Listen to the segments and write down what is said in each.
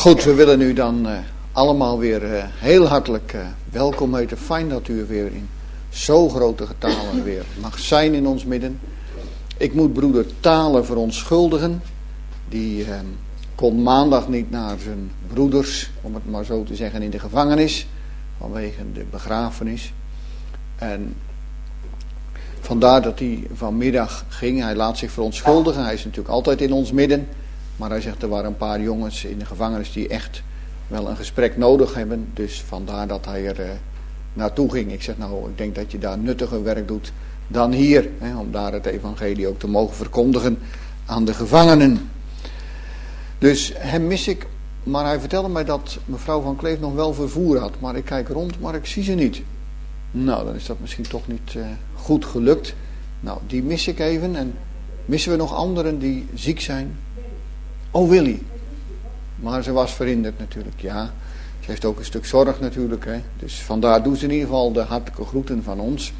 Goed, we willen u dan allemaal weer heel hartelijk welkom heten. Fijn dat u weer in zo grote getalen weer mag zijn in ons midden. Ik moet broeder Talen verontschuldigen. Die kon maandag niet naar zijn broeders, om het maar zo te zeggen, in de gevangenis. Vanwege de begrafenis. En vandaar dat hij vanmiddag ging. Hij laat zich verontschuldigen. Hij is natuurlijk altijd in ons midden. Maar hij zegt, er waren een paar jongens in de gevangenis die echt wel een gesprek nodig hebben. Dus vandaar dat hij er naartoe ging. Ik zeg, nou, ik denk dat je daar nuttiger werk doet dan hier. Hè, om daar het evangelie ook te mogen verkondigen aan de gevangenen. Dus hem mis ik. Maar hij vertelde mij dat mevrouw van Kleef nog wel vervoer had. Maar ik kijk rond, maar ik zie ze niet. Nou, dan is dat misschien toch niet goed gelukt. Nou, die mis ik even. En missen we nog anderen die ziek zijn? Oh, Willy. Maar ze was verhinderd natuurlijk, ja. Ze heeft ook een stuk zorg natuurlijk, hè. Dus vandaar doen ze in ieder geval de hartelijke groeten van ons.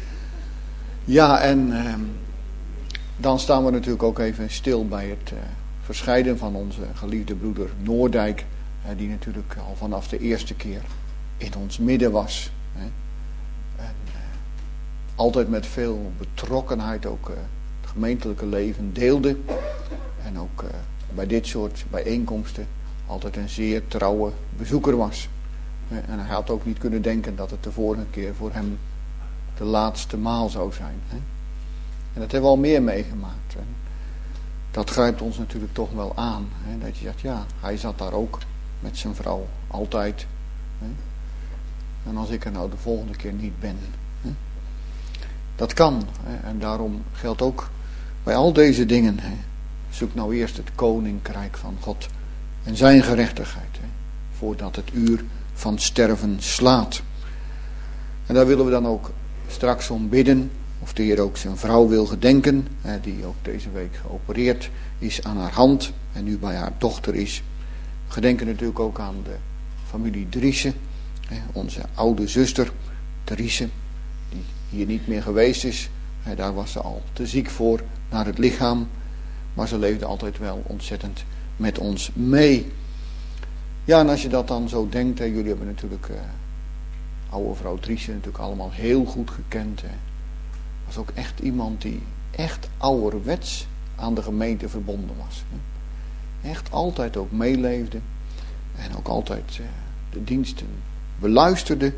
Ja, en dan staan we natuurlijk ook even stil bij het verscheiden van onze geliefde broeder Noordijk. Die natuurlijk al vanaf de eerste keer in ons midden was. Hè. En altijd met veel betrokkenheid ook het gemeentelijke leven deelde. En ook bij dit soort bijeenkomsten altijd een zeer trouwe bezoeker was. En hij had ook niet kunnen denken dat het de vorige keer voor hem de laatste maal zou zijn. En dat hebben we al meer meegemaakt. En dat grijpt ons natuurlijk toch wel aan. Dat je zegt, ja, hij zat daar ook met zijn vrouw, altijd. En als ik er nou de volgende keer niet ben. Dat kan. En daarom geldt ook bij al deze dingen. Zoek nou eerst het koninkrijk van God en zijn gerechtigheid. Voordat het uur van sterven slaat. En daar willen we dan ook straks om bidden. Of de Heer ook zijn vrouw wil gedenken. Die ook deze week geopereerd is aan haar hand. En nu bij haar dochter is. We gedenken natuurlijk ook aan de familie Driessen. Onze oude zuster Driessen. Die hier niet meer geweest is. Daar was ze al te ziek voor naar het lichaam. Maar ze leefde altijd wel ontzettend met ons mee. Ja, en als je dat dan zo denkt. Jullie hebben natuurlijk oude vrouw Driessen natuurlijk allemaal heel goed gekend. Was ook echt iemand die echt ouderwets aan de gemeente verbonden was. Echt altijd ook meeleefde. En ook altijd de diensten beluisterde.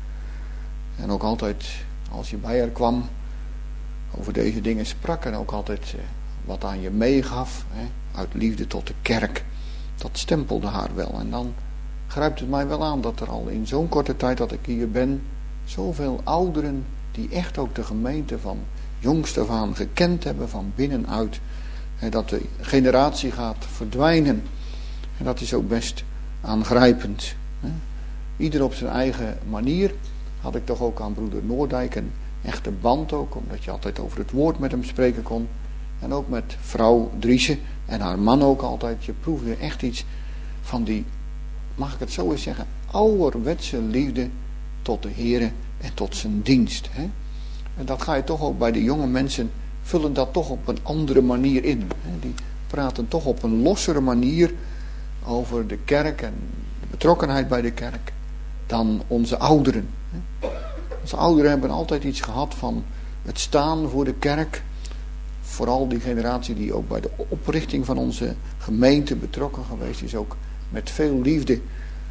En ook altijd als je bij haar kwam over deze dingen sprak. En ook altijd wat aan je meegaf. Uit liefde tot de kerk. Dat stempelde haar wel. En dan grijpt het mij wel aan dat er al in zo'n korte tijd dat ik hier ben. Zoveel ouderen die echt ook de gemeente van jongs af aan gekend hebben van binnenuit. Dat de generatie gaat verdwijnen. En dat is ook best aangrijpend. Ieder op zijn eigen manier. Had ik toch ook aan broeder Noordijk een echte band ook. Omdat je altijd over het woord met hem spreken kon. En ook met vrouw Driessen en haar man ook altijd. Je proefde echt iets van die, mag ik het zo eens zeggen, ouderwetse liefde tot de Heere en tot zijn dienst. En dat ga je toch ook bij de jonge mensen, vullen dat toch op een andere manier in. Die praten toch op een lossere manier over de kerk en de betrokkenheid bij de kerk dan onze ouderen. Onze ouderen hebben altijd iets gehad van het staan voor de kerk. Vooral die generatie die ook bij de oprichting van onze gemeente betrokken geweest is. Ook met veel liefde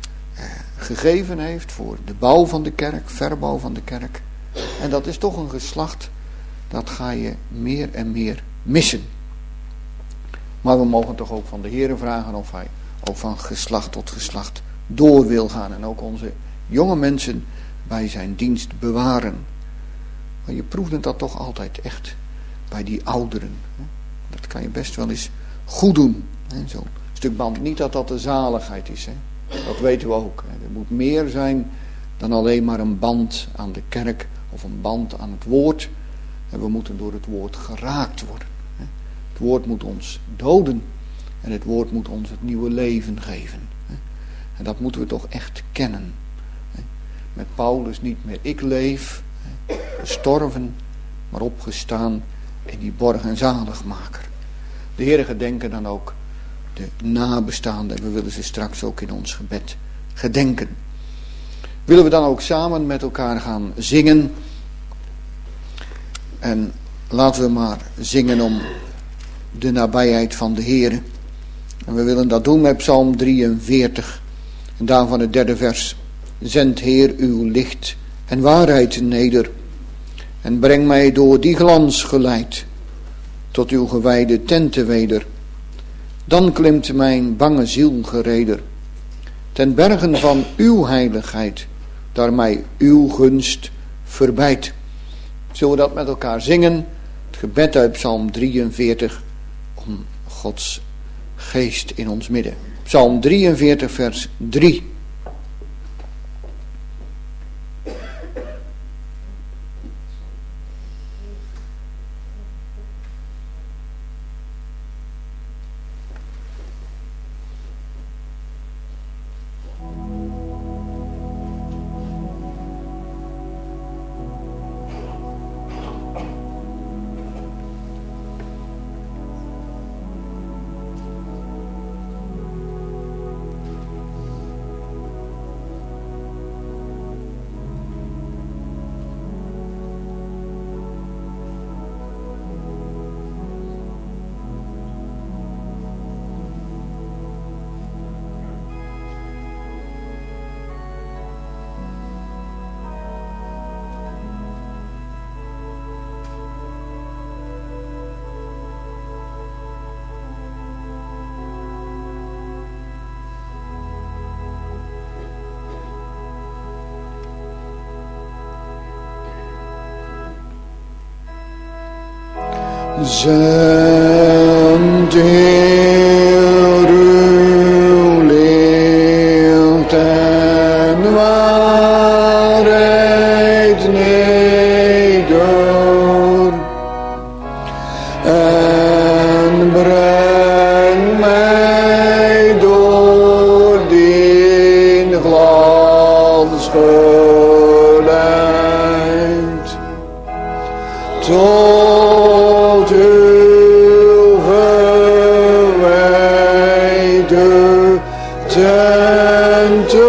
gegeven heeft voor de bouw van de kerk, verbouw van de kerk. En dat is toch een geslacht, dat ga je meer en meer missen. Maar we mogen toch ook van de Heere vragen of hij ook van geslacht tot geslacht door wil gaan. En ook onze jonge mensen bij zijn dienst bewaren. Maar je proefde dat toch altijd echt bij die ouderen. Dat kan je best wel eens goed doen. Zo'n stuk band. Niet dat dat de zaligheid is. Dat weten we ook. Er moet meer zijn dan alleen maar een band aan de kerk of een band aan het woord. En we moeten door het woord geraakt worden. Het woord moet ons doden. En het woord moet ons het nieuwe leven geven. En dat moeten we toch echt kennen. Met Paulus niet meer ik leef, gestorven, maar opgestaan in die borg en zaligmaker. De Heere gedenken dan ook de nabestaanden. En we willen ze straks ook in ons gebed gedenken. Willen we dan ook samen met elkaar gaan zingen. En laten we maar zingen om de nabijheid van de Heere. En we willen dat doen met Psalm 43. En daarvan het 3e vers. Zend Heer uw licht en waarheid neder. En breng mij door die glans geleid. Tot uw gewijde tenten weder. Dan klimt mijn bange ziel gereder. Ten bergen van uw heiligheid. Daar mij uw gunst verbijt. Zullen we dat met elkaar zingen? Het gebed uit Psalm 43. Om Gods geest in ons midden. Psalm 43 vers 3. Zend Heer uw licht en waarheid neder en breng mij door die glans geleid tot uw gewijde tenten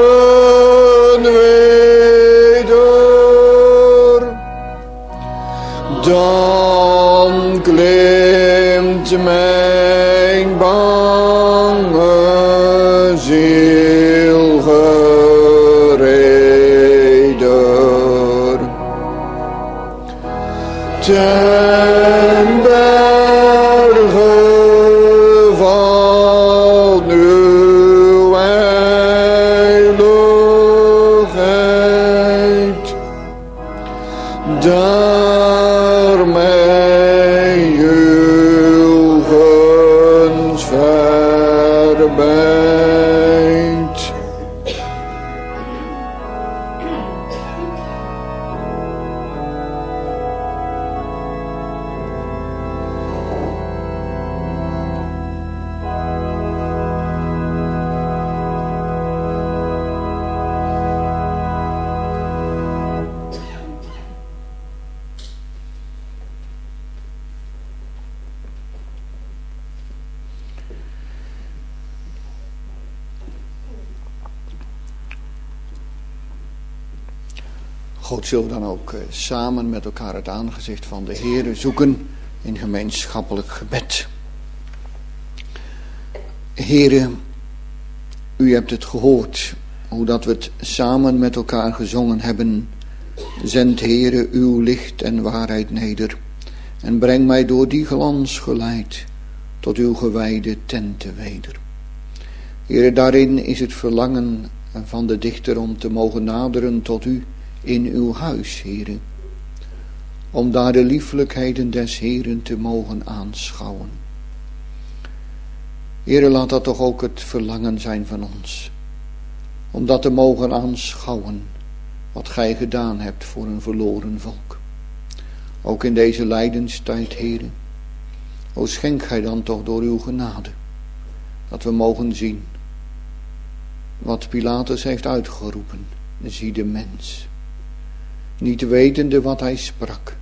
weder. Dan klimt mijn bange ziel gereder. Ten berge van uw heiligheid, daar mij uw gunst verbijt. God, zullen we dan ook samen met elkaar het aangezicht van de Heere zoeken in gemeenschappelijk gebed. Heere, u hebt het gehoord, hoe dat we het samen met elkaar gezongen hebben. Zend Heere uw licht en waarheid neder en breng mij door die glans geleid tot uw gewijde tenten weder. Heere, daarin is het verlangen van de dichter om te mogen naderen tot u in uw huis, Heere, om daar de lieflijkheden des Heeren te mogen aanschouwen. Heere, laat dat toch ook het verlangen zijn van ons, om dat te mogen aanschouwen, wat gij gedaan hebt voor een verloren volk. Ook in deze lijdenstijd, Heere, o schenk gij dan toch door uw genade, dat we mogen zien wat Pilatus heeft uitgeroepen, zie de mens. Niet wetende wat hij sprak,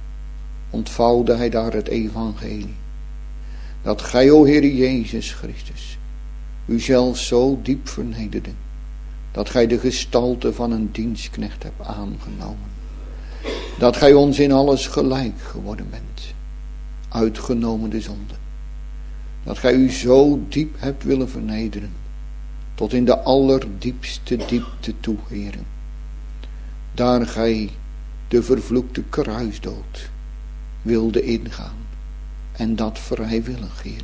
ontvouwde hij daar het evangelie. Dat gij, o Heer Jezus Christus, u zelf zo diep vernederde, dat gij de gestalte van een dienstknecht hebt aangenomen. Dat gij ons in alles gelijk geworden bent, uitgenomen de zonde. Dat gij u zo diep hebt willen vernederen, tot in de allerdiepste diepte toe, Heere. Daar gij de vervloekte kruisdood wilde ingaan, en dat vrijwillig, Heere.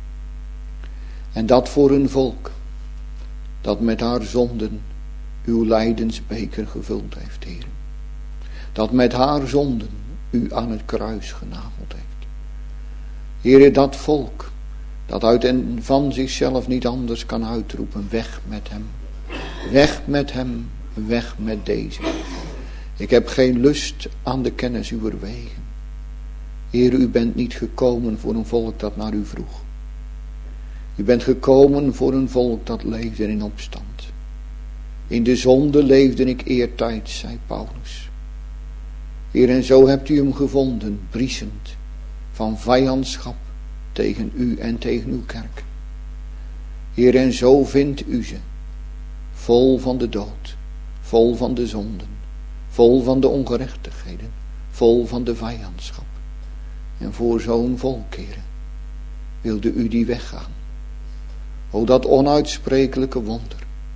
En dat voor een volk dat met haar zonden uw lijdensbeker gevuld heeft, Heere. Dat met haar zonden u aan het kruis genageld heeft. Heere, dat volk dat uit en van zichzelf niet anders kan uitroepen, weg met hem, weg met hem, weg met deze. Ik heb geen lust aan de kennis uwer wegen. Heere, u bent niet gekomen voor een volk dat naar u vroeg. U bent gekomen voor een volk dat leefde in opstand. In de zonde leefde ik eertijds, zei Paulus. Heer, en zo hebt u hem gevonden, briesend, van vijandschap tegen u en tegen uw kerk. Heer, en zo vindt u ze, vol van de dood, vol van de zonden, vol van de ongerechtigheden, vol van de vijandschap. En voor zo'n volk, Heer, wilde u die weggaan. O, dat onuitsprekelijke wonder.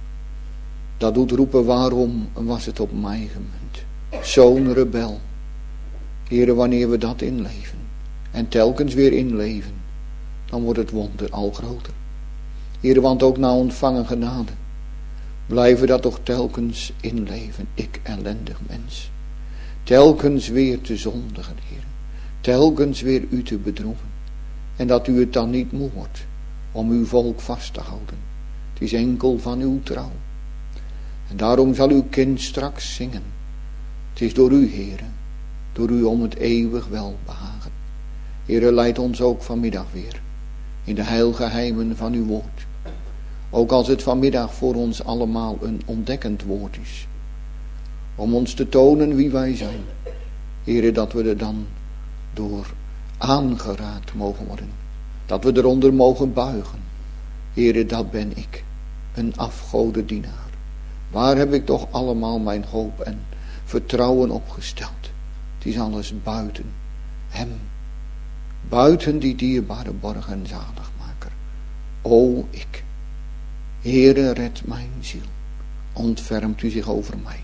Dat doet roepen, waarom was het op mij gemunt? Zo'n rebel. Heere, wanneer we dat inleven, en telkens weer inleven, dan wordt het wonder al groter. Heere, want ook na ontvangen genade, blijven we dat toch telkens inleven, ik ellendig mens. Telkens weer te zondigen, Heere. Telkens weer u te bedroeven. En dat u het dan niet moe wordt om uw volk vast te houden. Het is enkel van uw trouw. En daarom zal uw kind straks zingen. Het is door u, Heere, door u om het eeuwig welbehagen. Heere, leid ons ook vanmiddag weer in de heilgeheimen van uw woord. Ook als het vanmiddag voor ons allemaal een ontdekkend woord is. Om ons te tonen wie wij zijn. Heere, dat we er dan door aangeraakt mogen worden. Dat we eronder mogen buigen. Heere, dat ben ik, een afgodendienaar. Waar heb ik toch allemaal mijn hoop en vertrouwen op gesteld? Het is alles buiten hem. Buiten die dierbare borg en zaligmaker. O, ik. Heere, red mijn ziel. Ontfermt u zich over mij.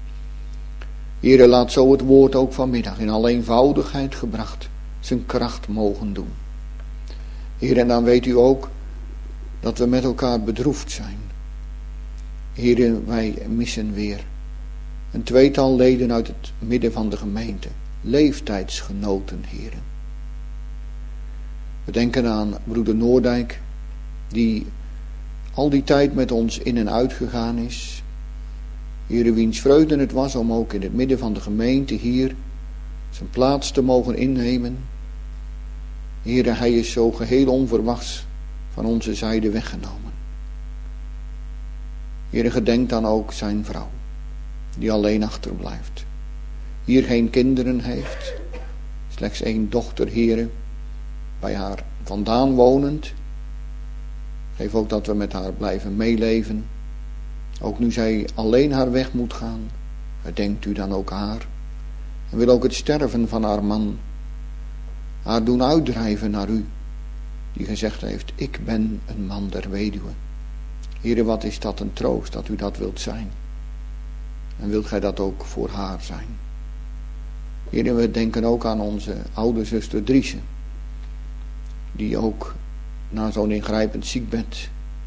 Heere, laat zo het woord ook vanmiddag in alle eenvoudigheid gebracht zijn kracht mogen doen. Heer, en dan weet u ook dat we met elkaar bedroefd zijn. Heer, wij missen weer een tweetal leden uit het midden van de gemeente. Leeftijdsgenoten, Heer. We denken aan broeder Noordijk, die al die tijd met ons in en uit gegaan is. Heer, wiens vreugde het was om ook in het midden van de gemeente hier zijn plaats te mogen innemen. Heer, hij is zo geheel onverwachts van onze zijde weggenomen. Heer, gedenk dan ook zijn vrouw, die alleen achterblijft. Hier geen kinderen heeft, slechts 1 dochter, Heer, bij haar vandaan wonend. Geef ook dat we met haar blijven meeleven. Ook nu zij alleen haar weg moet gaan, gedenkt u dan ook haar. En wil ook het sterven van haar man haar doen uitdrijven naar u, die gezegd heeft, ik ben een man der weduwe. Heere, wat is dat een troost dat u dat wilt zijn. En wilt gij dat ook voor haar zijn. Heere, we denken ook aan onze oude zuster Driese, die ook na zo'n ingrijpend ziekbed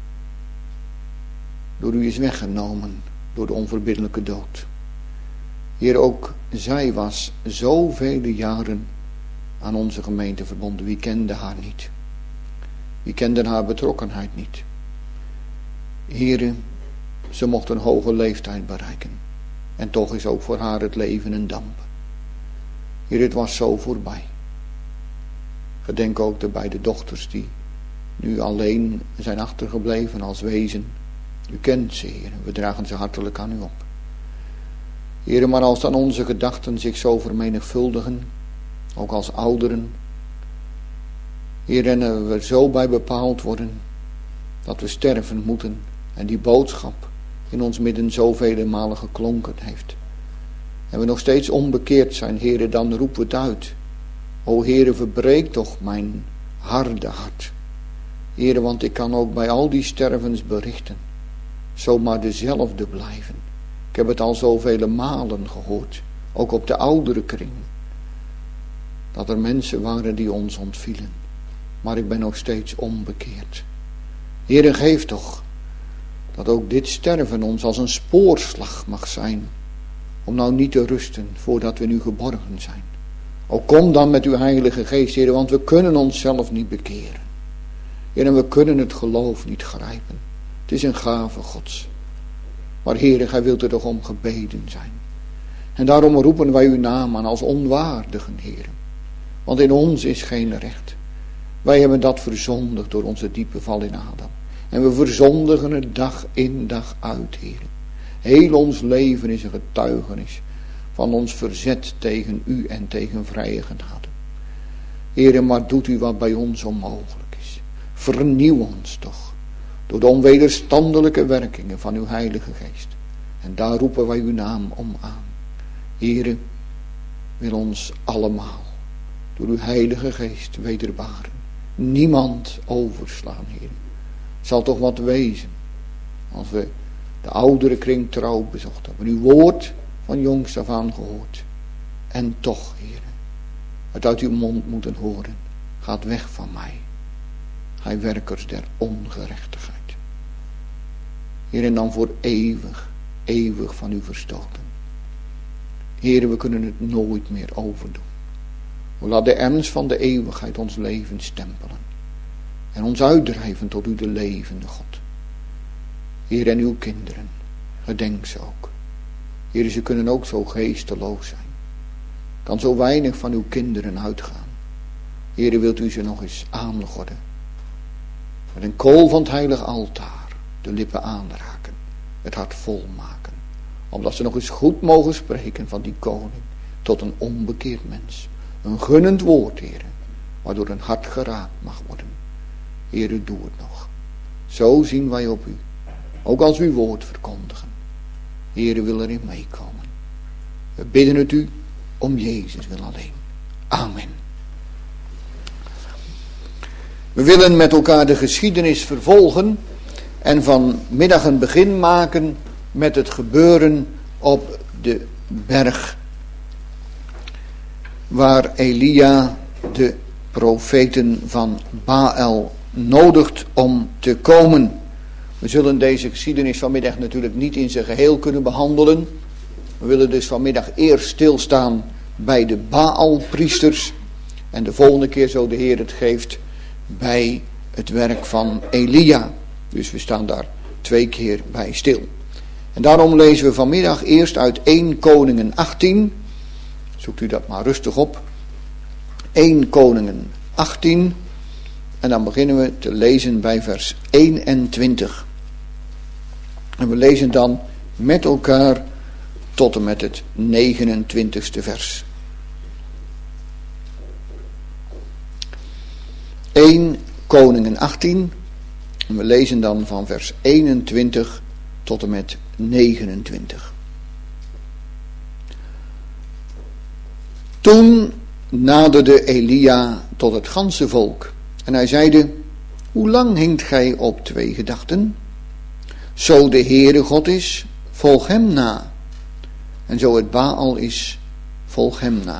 door u is weggenomen door de onverbiddelijke dood. Heer, ook zij was zoveel jaren aan onze gemeente verbonden. Wie kende haar niet? Wie kende haar betrokkenheid niet? Heere, ze mocht een hoge leeftijd bereiken. En toch is ook voor haar het leven een damp. Heer, het was zo voorbij. Gedenk ook de beide dochters die nu alleen zijn achtergebleven als wezen. U kent ze, Heer, we dragen ze hartelijk aan u op. Heer, maar als dan onze gedachten zich zo vermenigvuldigen, ook als ouderen, Heer, en we zo bij bepaald worden, dat we sterven moeten en die boodschap in ons midden zoveel malen geklonken heeft. En we nog steeds onbekeerd zijn, Heere, dan roepen we het uit. O Heere, verbreek toch mijn harde hart. Heere, want ik kan ook bij al die stervensberichten zomaar dezelfde blijven. Ik heb het al zoveel malen gehoord, ook op de oudere kring, dat er mensen waren die ons ontvielen. Maar ik ben nog steeds onbekeerd. Heere, geef toch dat ook dit sterven ons als een spoorslag mag zijn, om nou niet te rusten voordat we nu geborgen zijn. Ook kom dan met uw Heilige Geest, Heere, want we kunnen onszelf niet bekeren. Heere, we kunnen het geloof niet grijpen. Het is een gave Gods. Maar Heere, gij wilt er toch om gebeden zijn. En daarom roepen wij uw naam aan als onwaardigen, Heere. Want in ons is geen recht. Wij hebben dat verzondigd door onze diepe val in Adam. En we verzondigen het dag in dag uit, Heere. Heel ons leven is een getuigenis van ons verzet tegen u en tegen vrije genade. Heere, maar doet u wat bij ons onmogelijk is. Vernieuw ons toch, door de onwederstandelijke werkingen van uw Heilige Geest. En daar roepen wij uw naam om aan. Heere, wil ons allemaal door uw Heilige Geest wederbaren. Niemand overslaan, Heere. Het zal toch wat wezen als we de oudere kring trouw bezocht hebben. Uw woord van jongs af aan gehoord. En toch, Heere, het uit uw mond moeten horen. Gaat weg van mij, gij werkers der ongerechtigheid. Heere, en dan voor eeuwig, eeuwig van u verstoten. Heere, we kunnen het nooit meer overdoen. We laat de ernst van de eeuwigheid ons leven stempelen. En ons uitdrijven tot u de levende God. Heer, en uw kinderen, gedenk ze ook. Heer, ze kunnen ook zo geesteloos zijn. Kan zo weinig van uw kinderen uitgaan. Heer, wilt u ze nog eens aangorden. Met een kool van het heilig altaar de lippen aanraken. Het hart volmaken. Omdat ze nog eens goed mogen spreken van die koning tot een onbekeerd mens. Een gunnend woord, Heer, waardoor een hart geraakt mag worden. Heer, doe het nog. Zo zien wij op u. Ook als uw woord verkondigen. Heer, wil erin meekomen. We bidden het u om Jezus wil alleen. Amen. We willen met elkaar de geschiedenis vervolgen en vanmiddag een begin maken met het gebeuren op de berg waar Elia de profeten van Baal nodigt om te komen. We zullen deze geschiedenis vanmiddag natuurlijk niet in zijn geheel kunnen behandelen. We willen dus vanmiddag eerst stilstaan bij de Baalpriesters en de volgende keer, zo de Heer het geeft, bij het werk van Elia. Dus we staan daar 2 keer bij stil. En daarom lezen we vanmiddag eerst uit 1 Koningen 18. Zoekt u dat maar rustig op. 1 Koningen 18. En dan beginnen we te lezen bij vers 21. En we lezen dan met elkaar tot en met het 29ste vers. 1 Koningen 18. En we lezen dan van vers 21 tot en met 29. Toen naderde Elia tot het ganse volk. En hij zeide: hoe lang hinkt gij op 2 gedachten? Zo de Heere God is, volg hem na. En zo het Baal is, volg hem na.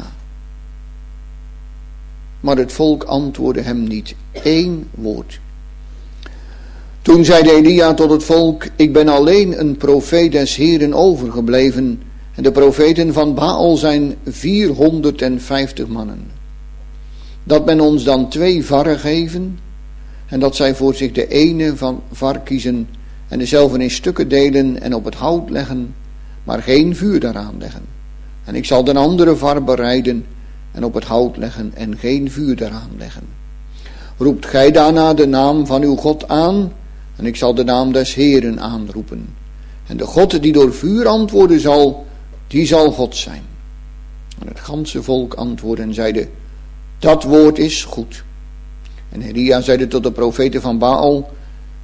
Maar het volk antwoordde hem niet 1 woord. Toen zeide Elia tot het volk: ik ben alleen een profeet des Heeren overgebleven. En de profeten van Baal zijn 450 mannen. Dat men ons dan 2 varren geven. En dat zij voor zich de ene van var kiezen. En dezelfde in stukken delen en op het hout leggen. Maar geen vuur daaraan leggen. En ik zal de andere var bereiden. En op het hout leggen en geen vuur daaraan leggen. Roept gij daarna de naam van uw God aan. En ik zal de naam des Heeren aanroepen. En de God die door vuur antwoorden zal, die zal God zijn. En het ganse volk antwoordde en zeide: dat woord is goed. En Elia zeide tot de profeten van Baal: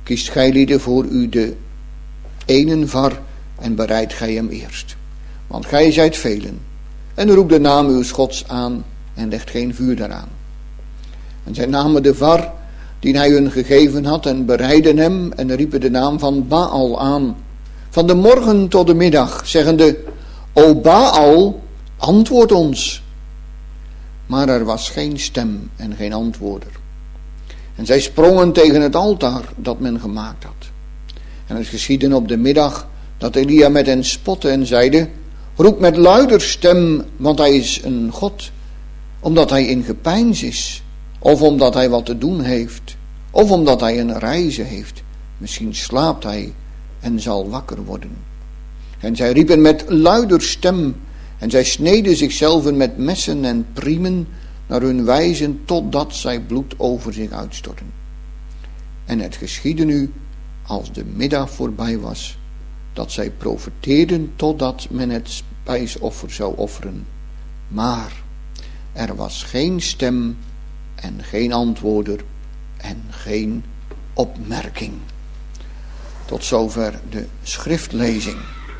kiest gij lieden voor u de ene var en bereidt gij hem eerst. Want gij zijt velen, en roept de naam uw Gods aan en legt geen vuur daaraan. En zij namen de var die hij hun gegeven had en bereidden hem en riepen de naam van Baal aan, van de morgen tot de middag, zeggende, O Baal, antwoord ons. Maar er was geen stem en geen antwoorder. En zij sprongen tegen het altaar dat men gemaakt had. En het geschiedde op de middag dat Elia met hen spotte en zeide, roep met luider stem, want hij is een God, omdat hij in gepeins is, of omdat hij wat te doen heeft, of omdat hij een reize heeft. Misschien slaapt hij en zal wakker worden. En zij riepen met luider stem, en zij sneden zichzelf met messen en priemen naar hun wijzen, totdat zij bloed over zich uitstortten. En het geschiedde nu, als de middag voorbij was, dat zij profeteerden totdat men het spijsoffer zou offeren. Maar er was geen stem en geen antwoorder en geen opmerking. Tot zover de schriftlezing.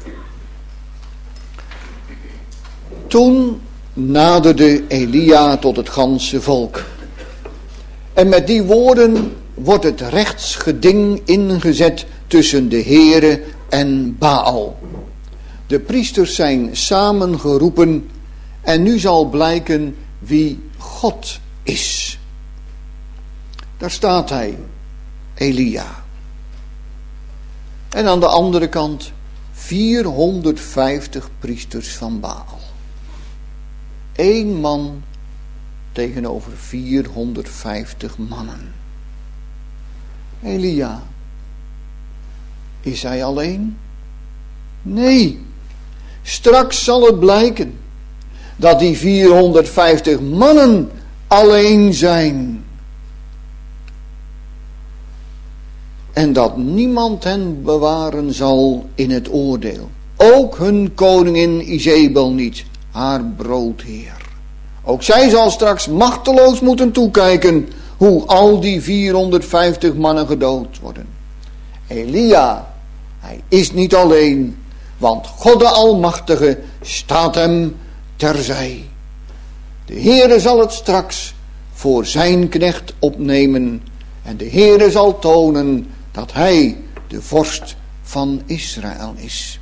Toen naderde Elia tot het ganse volk. En met die woorden wordt het rechtsgeding ingezet tussen de Heere en Baal. De priesters zijn samengeroepen en nu zal blijken wie God is. Daar staat hij, Elia. En aan de andere kant 450 priesters van Baal. 1 man tegenover 450 mannen. Elia, is hij alleen? Nee, straks zal het blijken dat die 450 mannen alleen zijn. En dat niemand hen bewaren zal in het oordeel. Ook hun koningin Izebel niet, haar broodheer. Ook zij zal straks machteloos moeten toekijken hoe al die 450 mannen gedood worden. Elia, hij is niet alleen, want God de Almachtige staat hem terzij. De Heere zal het straks voor zijn knecht opnemen en de Heere zal tonen dat hij de vorst van Israël is.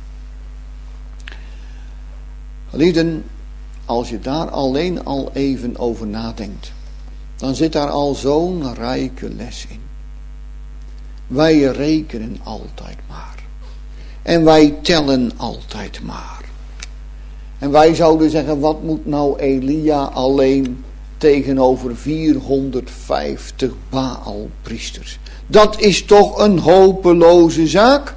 Lieden, als je daar alleen al even over nadenkt, dan zit daar al zo'n rijke les in. Wij rekenen altijd maar. En wij tellen altijd maar. En wij zouden zeggen, wat moet nou Elia alleen tegenover 450 Baalpriesters? Dat is toch een hopeloze zaak?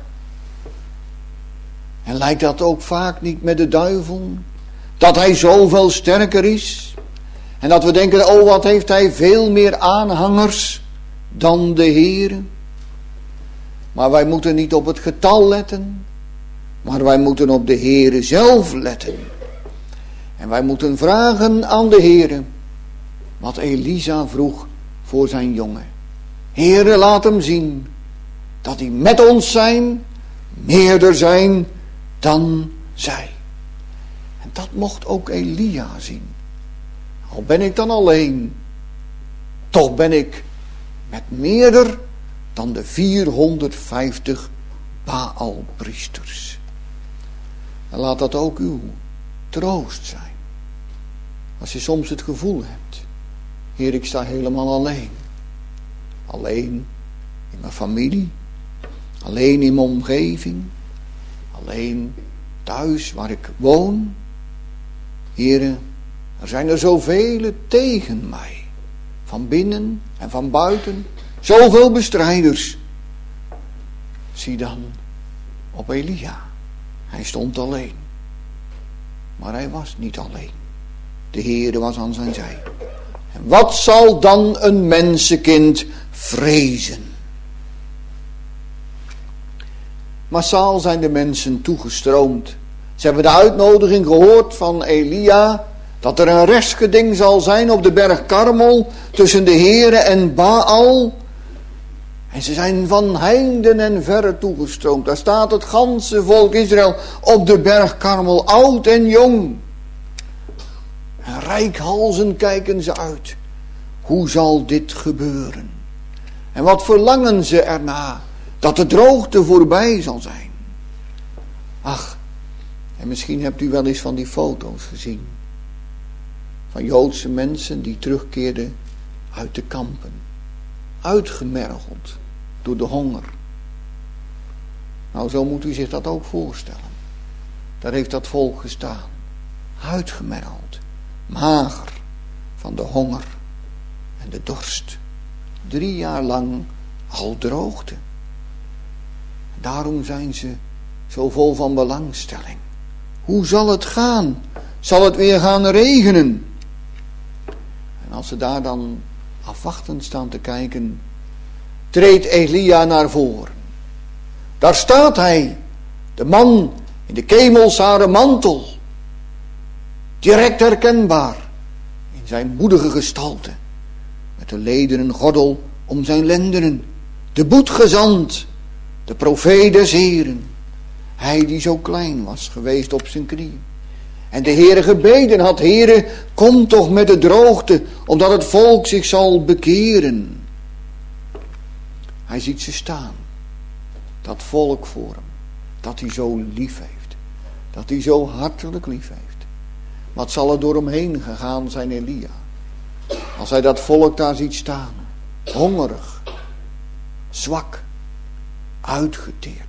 En lijkt dat ook vaak niet met de duivel? Dat hij zoveel sterker is? En dat we denken, oh wat heeft hij veel meer aanhangers dan de Heere? Maar wij moeten niet op het getal letten, maar wij moeten op de Heere zelf letten. En wij moeten vragen aan de Heere wat Elisa vroeg voor zijn jongen. Heere, laat hem zien dat die met ons zijn, meerder zijn dan zij. En dat mocht ook Elia zien. Al ben ik dan alleen, toch ben ik met meerder dan de 450 Baalpriesters. En laat dat ook uw troost zijn. Als je soms het gevoel hebt, Heer, ik sta helemaal alleen. Alleen in mijn familie, alleen in mijn omgeving, alleen thuis waar ik woon. Heere, er zijn er zoveel tegen mij, van binnen en van buiten, zoveel bestrijders. Zie dan op Elia, hij stond alleen, maar hij was niet alleen. De Heere was aan zijn zij. En wat zal dan een mensenkind vrezen? Massaal zijn de mensen toegestroomd. Ze hebben de uitnodiging gehoord van Elia dat er een rechtsgeding zal zijn op de berg Karmel tussen de Heere en Baal. En ze zijn van heinden en verre toegestroomd. Daar staat het ganse volk Israël op de berg Karmel, oud en jong. En reikhalzen kijken ze uit. Hoe zal dit gebeuren? En wat verlangen ze erna? Dat de droogte voorbij zal zijn. Ach, en misschien hebt u wel eens van die foto's gezien. Van Joodse mensen die terugkeerden uit de kampen. Uitgemergeld door de honger. Nou, zo moet u zich dat ook voorstellen. Daar heeft dat volk gestaan. Uitgemergeld. Mager van de honger en de dorst. 3 jaar lang al droogte. Daarom zijn ze zo vol van belangstelling. Hoe zal het gaan? Zal het weer gaan regenen? En als ze daar dan afwachtend staan te kijken, treedt Elia naar voren. Daar staat hij, de man in de kemelzaren mantel. Direct herkenbaar in zijn moedige gestalte. Met de lederen gordel om zijn lendenen. De boetgezant, de profeet des Heren. Hij die zo klein was geweest op zijn knieën. En de Heere gebeden had, Heere, kom toch met de droogte, omdat het volk zich zal bekeren. Hij ziet ze staan. Dat volk voor hem. Dat hij zo lief heeft. Dat hij zo hartelijk lief heeft. Wat zal er door hem heen gegaan zijn, Elia? Als hij dat volk daar ziet staan. Hongerig. Zwak. Uitgeteerd.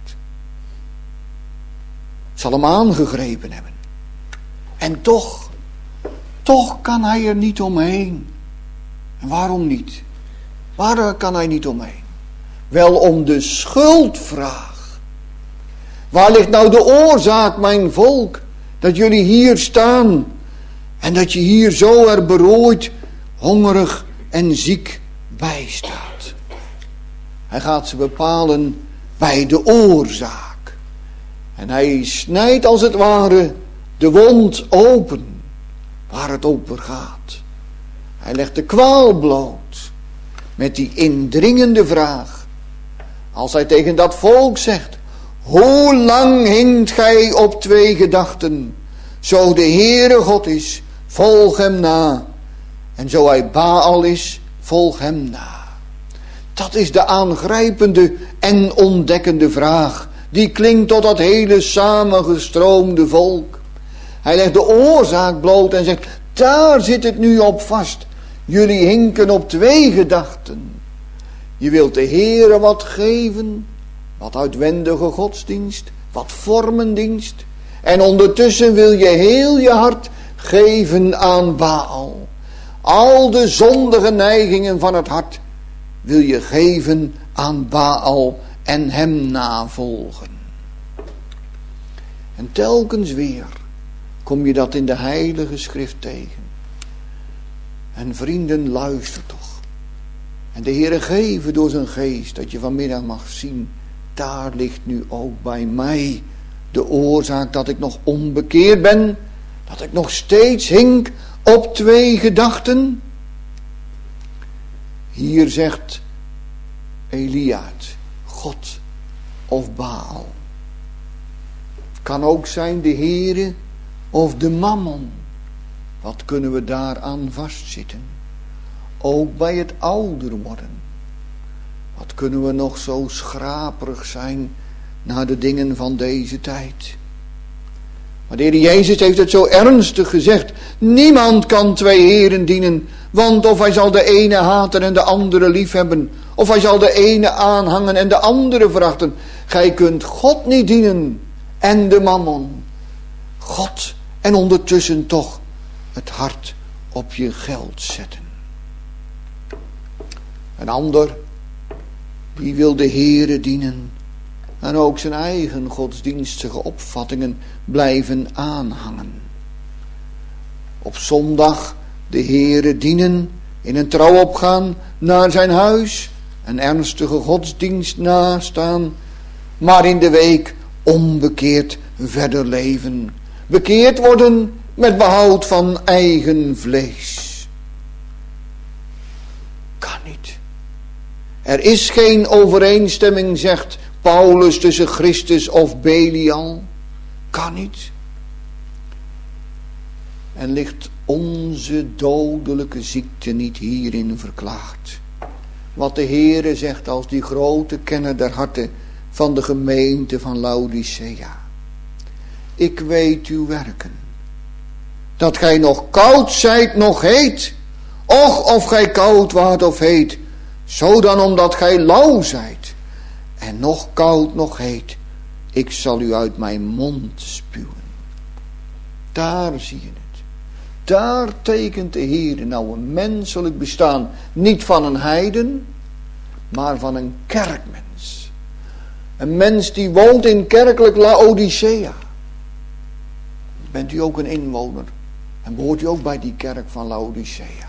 Zal hem aangegrepen hebben. En toch kan hij er niet omheen. En waarom niet? Waar kan hij niet omheen? Wel om de schuldvraag. Waar ligt nou de oorzaak, mijn volk, dat jullie hier staan en dat je hier zo er berooid, hongerig en ziek bij staat? Hij gaat ze bepalen bij de oorzaak. En hij snijdt als het ware de wond open, waar het over gaat. Hij legt de kwaal bloot met die indringende vraag. Als hij tegen dat volk zegt, hoe lang hinkt gij op 2 gedachten? Zo de Heere God is, volg hem na. En zo hij Baal is, volg hem na. Dat is de aangrijpende en ontdekkende vraag. Die klinkt tot dat hele samengestroomde volk. Hij legt de oorzaak bloot en zegt, daar zit het nu op vast. Jullie hinken op 2 gedachten. Je wilt de Heere wat geven, wat uitwendige godsdienst, wat vormendienst. En ondertussen wil je heel je hart geven aan Baal. Al de zondige neigingen van het hart wil je geven aan Baal en hem navolgen. En telkens weer kom je dat in de Heilige Schrift tegen. En vrienden, luister toch. En de Heere geven door zijn geest dat je vanmiddag mag zien, daar ligt nu ook bij mij de oorzaak dat ik nog onbekeerd ben, dat ik nog steeds hink op 2 gedachten. Hier zegt Elia het, God of Baal. Kan ook zijn de Heere of de mammon. Wat kunnen we daaraan vastzitten? Ook bij het ouder worden. Wat kunnen we nog zo schraperig zijn naar de dingen van deze tijd? Maar de Heer Jezus heeft het zo ernstig gezegd. Niemand kan 2 heren dienen. Want of hij zal de ene haten en de andere liefhebben. Of hij zal de ene aanhangen en de andere verachten. Gij kunt God niet dienen en de mammon. God en ondertussen toch het hart op je geld zetten. Een ander, die wil de Heere dienen en ook zijn eigen godsdienstige opvattingen blijven aanhangen. Op zondag de Heere dienen, in een trouw opgaan naar zijn huis, een ernstige godsdienst nastaan, maar in de week onbekeerd verder leven. Bekeerd worden met behoud van eigen vlees. Kan niet. Er is geen overeenstemming, zegt Paulus, tussen Christus of Belial. Kan niet. En ligt onze dodelijke ziekte niet hierin verklaard? Wat de Heere zegt als die grote kenner der harten van de gemeente van Laodicea. Ik weet uw werken. Dat gij nog koud zijt, nog heet. Och, of gij koud waart of heet. Zo dan omdat gij lauw zijt. En nog koud, nog heet. Ik zal u uit mijn mond spuwen. Daar zie je het. Daar tekent de Heer nou een menselijk bestaan. Niet van een heiden, maar van een kerkmens. Een mens die woont in kerkelijk Laodicea. Bent u ook een inwoner? En behoort u ook bij die kerk van Laodicea?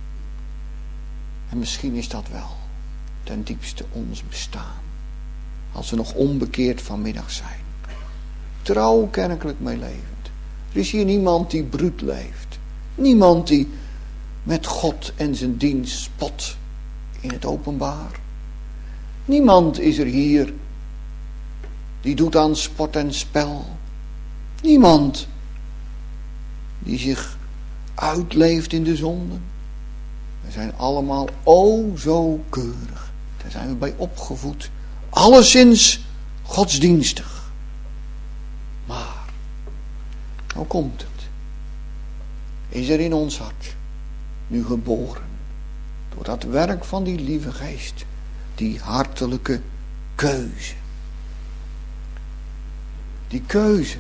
En misschien is dat wel ten diepste ons bestaan. Als we nog onbekeerd vanmiddag zijn. Trouw kerkelijk meelevend. Er is hier niemand die bruut leeft. Niemand die met God en zijn dienst spot in het openbaar. Niemand is er hier die doet aan sport en spel. Niemand die zich uitleeft in de zonde. We zijn allemaal zo keurig. Daar zijn we bij opgevoed. Alleszins godsdienstig. Maar, hoe komt het? Is er in ons hart nu geboren, door dat werk van die lieve geest, die hartelijke keuze. Die keuze,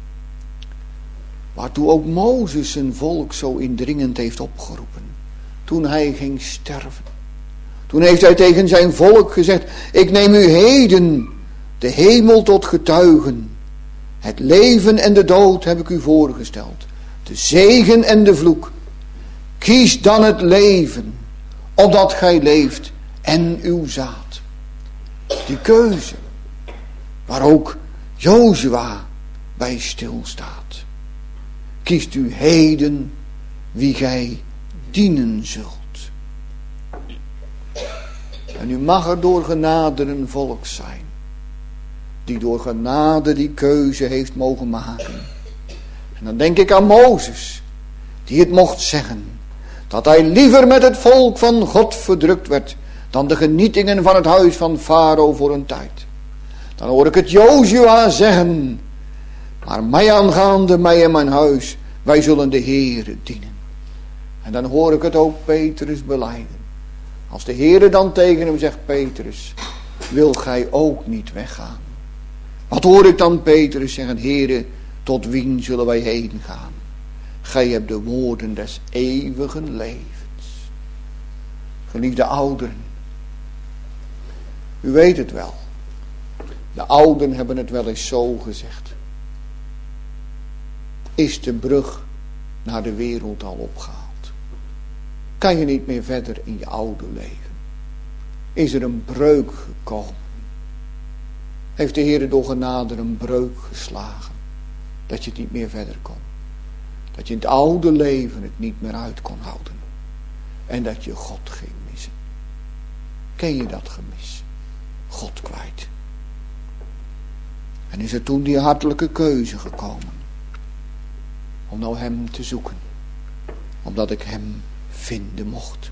waartoe ook Mozes zijn volk zo indringend heeft opgeroepen, toen hij ging sterven. Toen heeft hij tegen zijn volk gezegd, ik neem u heden de hemel tot getuigen. Het leven en de dood heb ik u voorgesteld. De zegen en de vloek. Kies dan het leven, opdat gij leeft en uw zaad. Die keuze, waar ook Jozua bij stilstaat. Kiest u heden wie gij dienen zult. En u mag er door genade een volk zijn, die door genade die keuze heeft mogen maken. En dan denk ik aan Mozes, die het mocht zeggen, dat hij liever met het volk van God verdrukt werd, dan de genietingen van het huis van Farao voor een tijd. Dan hoor ik het Jozua zeggen, maar mij aangaande, mij en mijn huis, wij zullen de Heere dienen. En dan hoor ik het ook Petrus belijden. Als de Heere dan tegen hem zegt, Petrus, wil gij ook niet weggaan? Wat hoor ik dan Petrus zeggen, Heere, tot wien zullen wij heen gaan? Gij hebt de woorden des eeuwigen levens. Geliefde ouderen, u weet het wel. De ouderen hebben het wel eens zo gezegd. Is de brug naar de wereld al opgehaald? Kan je niet meer verder in je oude leven? Is er een breuk gekomen? Heeft de Heer door genade een breuk geslagen? Dat je het niet meer verder kon. Dat je in het oude leven het niet meer uit kon houden. En dat je God ging missen. Ken je dat gemis? God kwijt. En is er toen die hartelijke keuze gekomen. Om nou hem te zoeken. Omdat ik hem vinden mocht.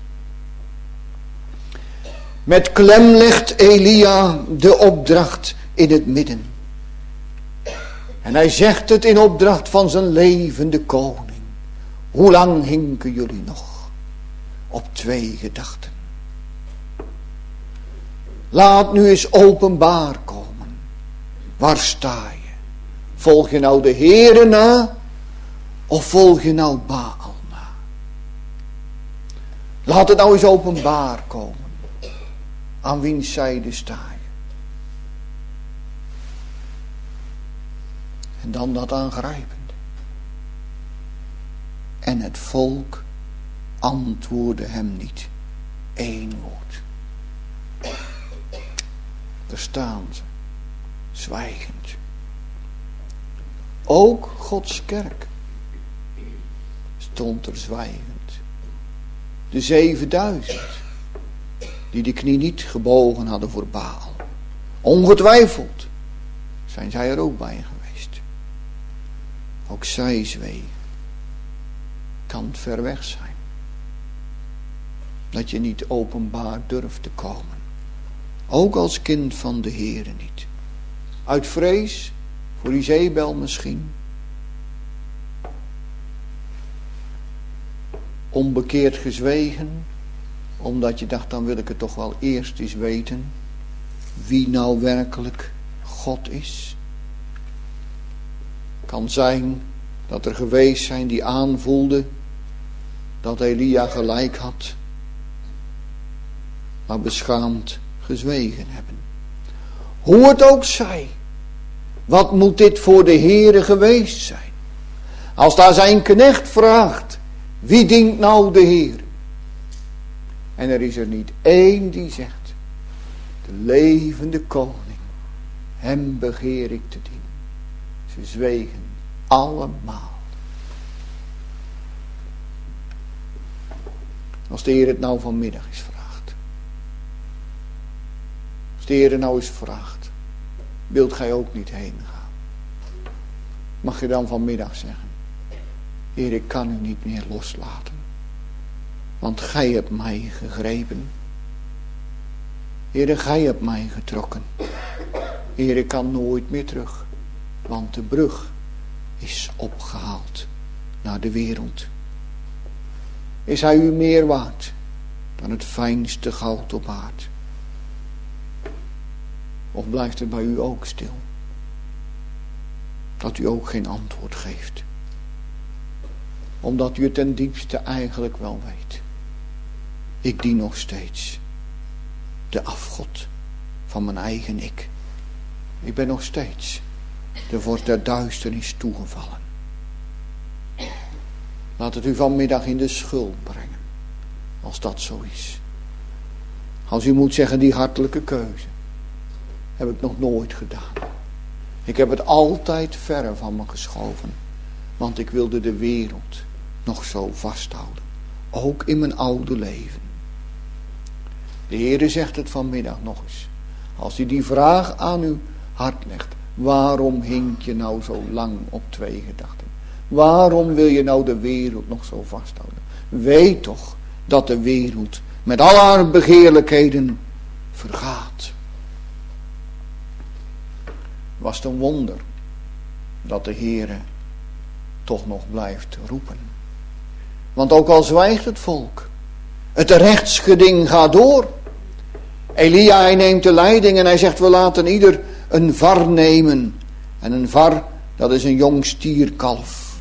Met klem legt Elia de opdracht in het midden. En hij zegt het in opdracht van zijn levende koning. Hoe lang hinken jullie nog op twee gedachten? Laat nu eens openbaar komen. Waar sta je? Volg je nou de Heere na? Of volg je nou Baal na? Laat het nou eens openbaar komen. Aan wiens zijde sta je? En dan dat aangrijpende. En het volk antwoordde hem niet. 1 woord. Daar staan ze. Zwijgend. Ook Gods kerk stond er zwijgend. De 7000 die de knie niet gebogen hadden voor Baal. Ongetwijfeld zijn zij er ook bij geweest. Ook zij zwegen. Kan het ver weg zijn. Dat je niet openbaar durft te komen. Ook als kind van de Heere niet. Uit vrees voor Izebel misschien. Onbekeerd gezwegen. Omdat je dacht, dan wil ik het toch wel eerst eens weten. Wie nou werkelijk God is. Kan zijn dat er geweest zijn die aanvoelden dat Elia gelijk had. Maar beschaamd gezwegen hebben. Hoe het ook zij. Wat moet dit voor de Heere geweest zijn? Als daar zijn knecht vraagt. Wie dient nou de Heer? En er is er niet één die zegt. De levende koning. Hem begeer ik te dienen. Ze zwegen allemaal. Als de Heer het nou vanmiddag eens vraagt. Als de Heer nou eens vraagt. Wilt gij ook niet heen gaan? Mag je dan vanmiddag zeggen. Heer, ik kan u niet meer loslaten. Want gij hebt mij gegrepen. Heer, gij hebt mij getrokken. Heer, ik kan nooit meer terug. Want de brug is opgehaald naar de wereld. Is hij u meer waard dan het fijnste goud op aarde? Of blijft het bij u ook stil? Dat u ook geen antwoord geeft. Omdat u het ten diepste eigenlijk wel weet. Ik dien nog steeds de afgod van mijn eigen ik. Ik ben nog steeds de vorst der duisternis toegevallen. Laat het u vanmiddag in de schuld brengen. Als dat zo is. Als u moet zeggen, die hartelijke keuze heb ik nog nooit gedaan. Ik heb het altijd verre van me geschoven. Want ik wilde de wereld nog zo vasthouden. Ook in mijn oude leven. De Heere zegt het vanmiddag nog eens. Als u die vraag aan uw hart legt. Waarom hink je nou zo lang op twee gedachten? Waarom wil je nou de wereld nog zo vasthouden? Weet toch dat de wereld met al haar begeerlijkheden vergaat. Was het een wonder dat de Heere toch nog blijft roepen. Want ook al zwijgt het volk, het rechtsgeding gaat door. Elia, hij neemt de leiding en hij zegt, we laten ieder een var nemen. En een var, dat is een jong stierkalf.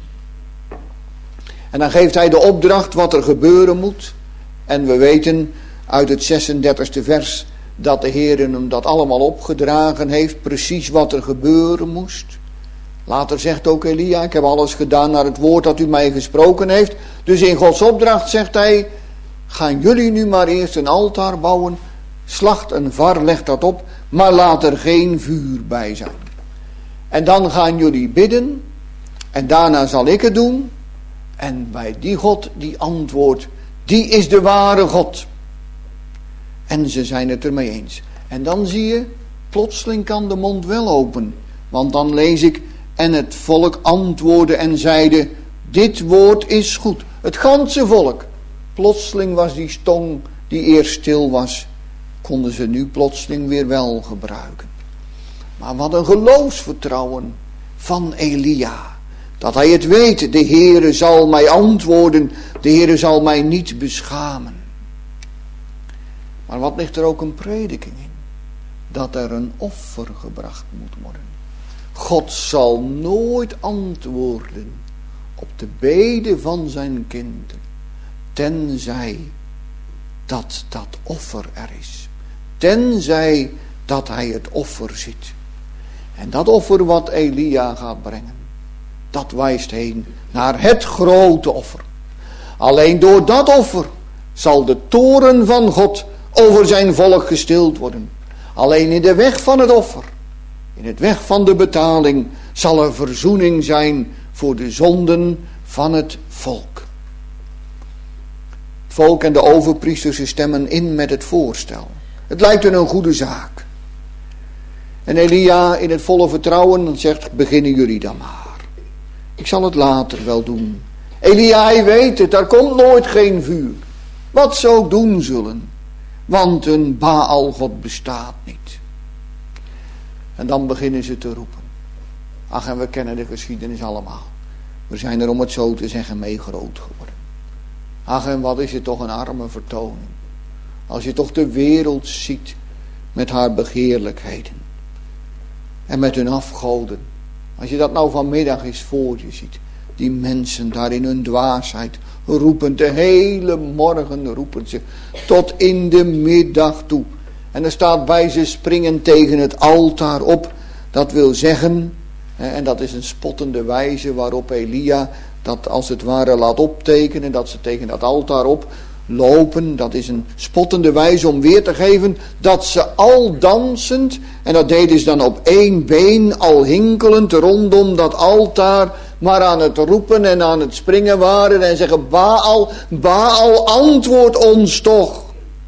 En dan geeft hij de opdracht wat er gebeuren moet. En we weten uit het 36e vers dat de Heer hem dat allemaal opgedragen heeft. Precies wat er gebeuren moest. Later zegt ook Elia, ik heb alles gedaan naar het woord dat u mij gesproken heeft. Dus in Gods opdracht zegt hij, gaan jullie nu maar eerst een altaar bouwen. Slacht een var, leg dat op, maar laat er geen vuur bij zijn. En dan gaan jullie bidden. En daarna zal ik het doen. En bij die God die antwoordt, die is de ware God. En ze zijn het ermee eens. En dan zie je, plotseling kan de mond wel open. Want dan lees ik, en het volk antwoordde en zeide, dit woord is goed. Het ganse volk. Plotseling was die stong die eerst stil was, konden ze nu plotseling weer wel gebruiken. Maar wat een geloofsvertrouwen van Elia. Dat hij het weet, de Heere zal mij antwoorden, de Heere zal mij niet beschamen. Maar wat ligt er ook een prediking in? Dat er een offer gebracht moet worden. God zal nooit antwoorden op de bede van zijn kinderen. Tenzij dat offer er is. Tenzij dat hij het offer ziet. En dat offer wat Elia gaat brengen. Dat wijst heen naar het grote offer. Alleen door dat offer zal de toorn van God over zijn volk gestild worden. Alleen in de weg van het offer, in het weg van de betaling, zal er verzoening zijn voor de zonden van het volk. Het volk en de overpriesters stemmen in met het voorstel. Het lijkt hun een goede zaak. En Elia in het volle vertrouwen zegt, beginnen jullie dan maar. Ik zal het later wel doen. Elia, hij weet het, daar komt nooit geen vuur. Wat ze ook doen zullen. Want een Baal-God bestaat niet. En dan beginnen ze te roepen. Ach, en we kennen de geschiedenis allemaal. We zijn er, om het zo te zeggen, mee groot geworden. Ach, en wat is het toch een arme vertoning. Als je toch de wereld ziet met haar begeerlijkheden. En met hun afgoden. Als je dat nou vanmiddag eens voor je ziet. Die mensen daar in hun dwaasheid roepen. De hele morgen roepen ze. Tot in de middag toe. En er staat bij, ze springen tegen het altaar op. Dat wil zeggen, en dat is een spottende wijze waarop Elia dat als het ware laat optekenen. Dat ze tegen dat altaar op lopen. Dat is een spottende wijze om weer te geven dat ze al dansend, en dat deden ze dan op één been, al hinkelend rondom dat altaar, maar aan het roepen en aan het springen waren en zeggen, Baal, Baal, antwoord ons toch.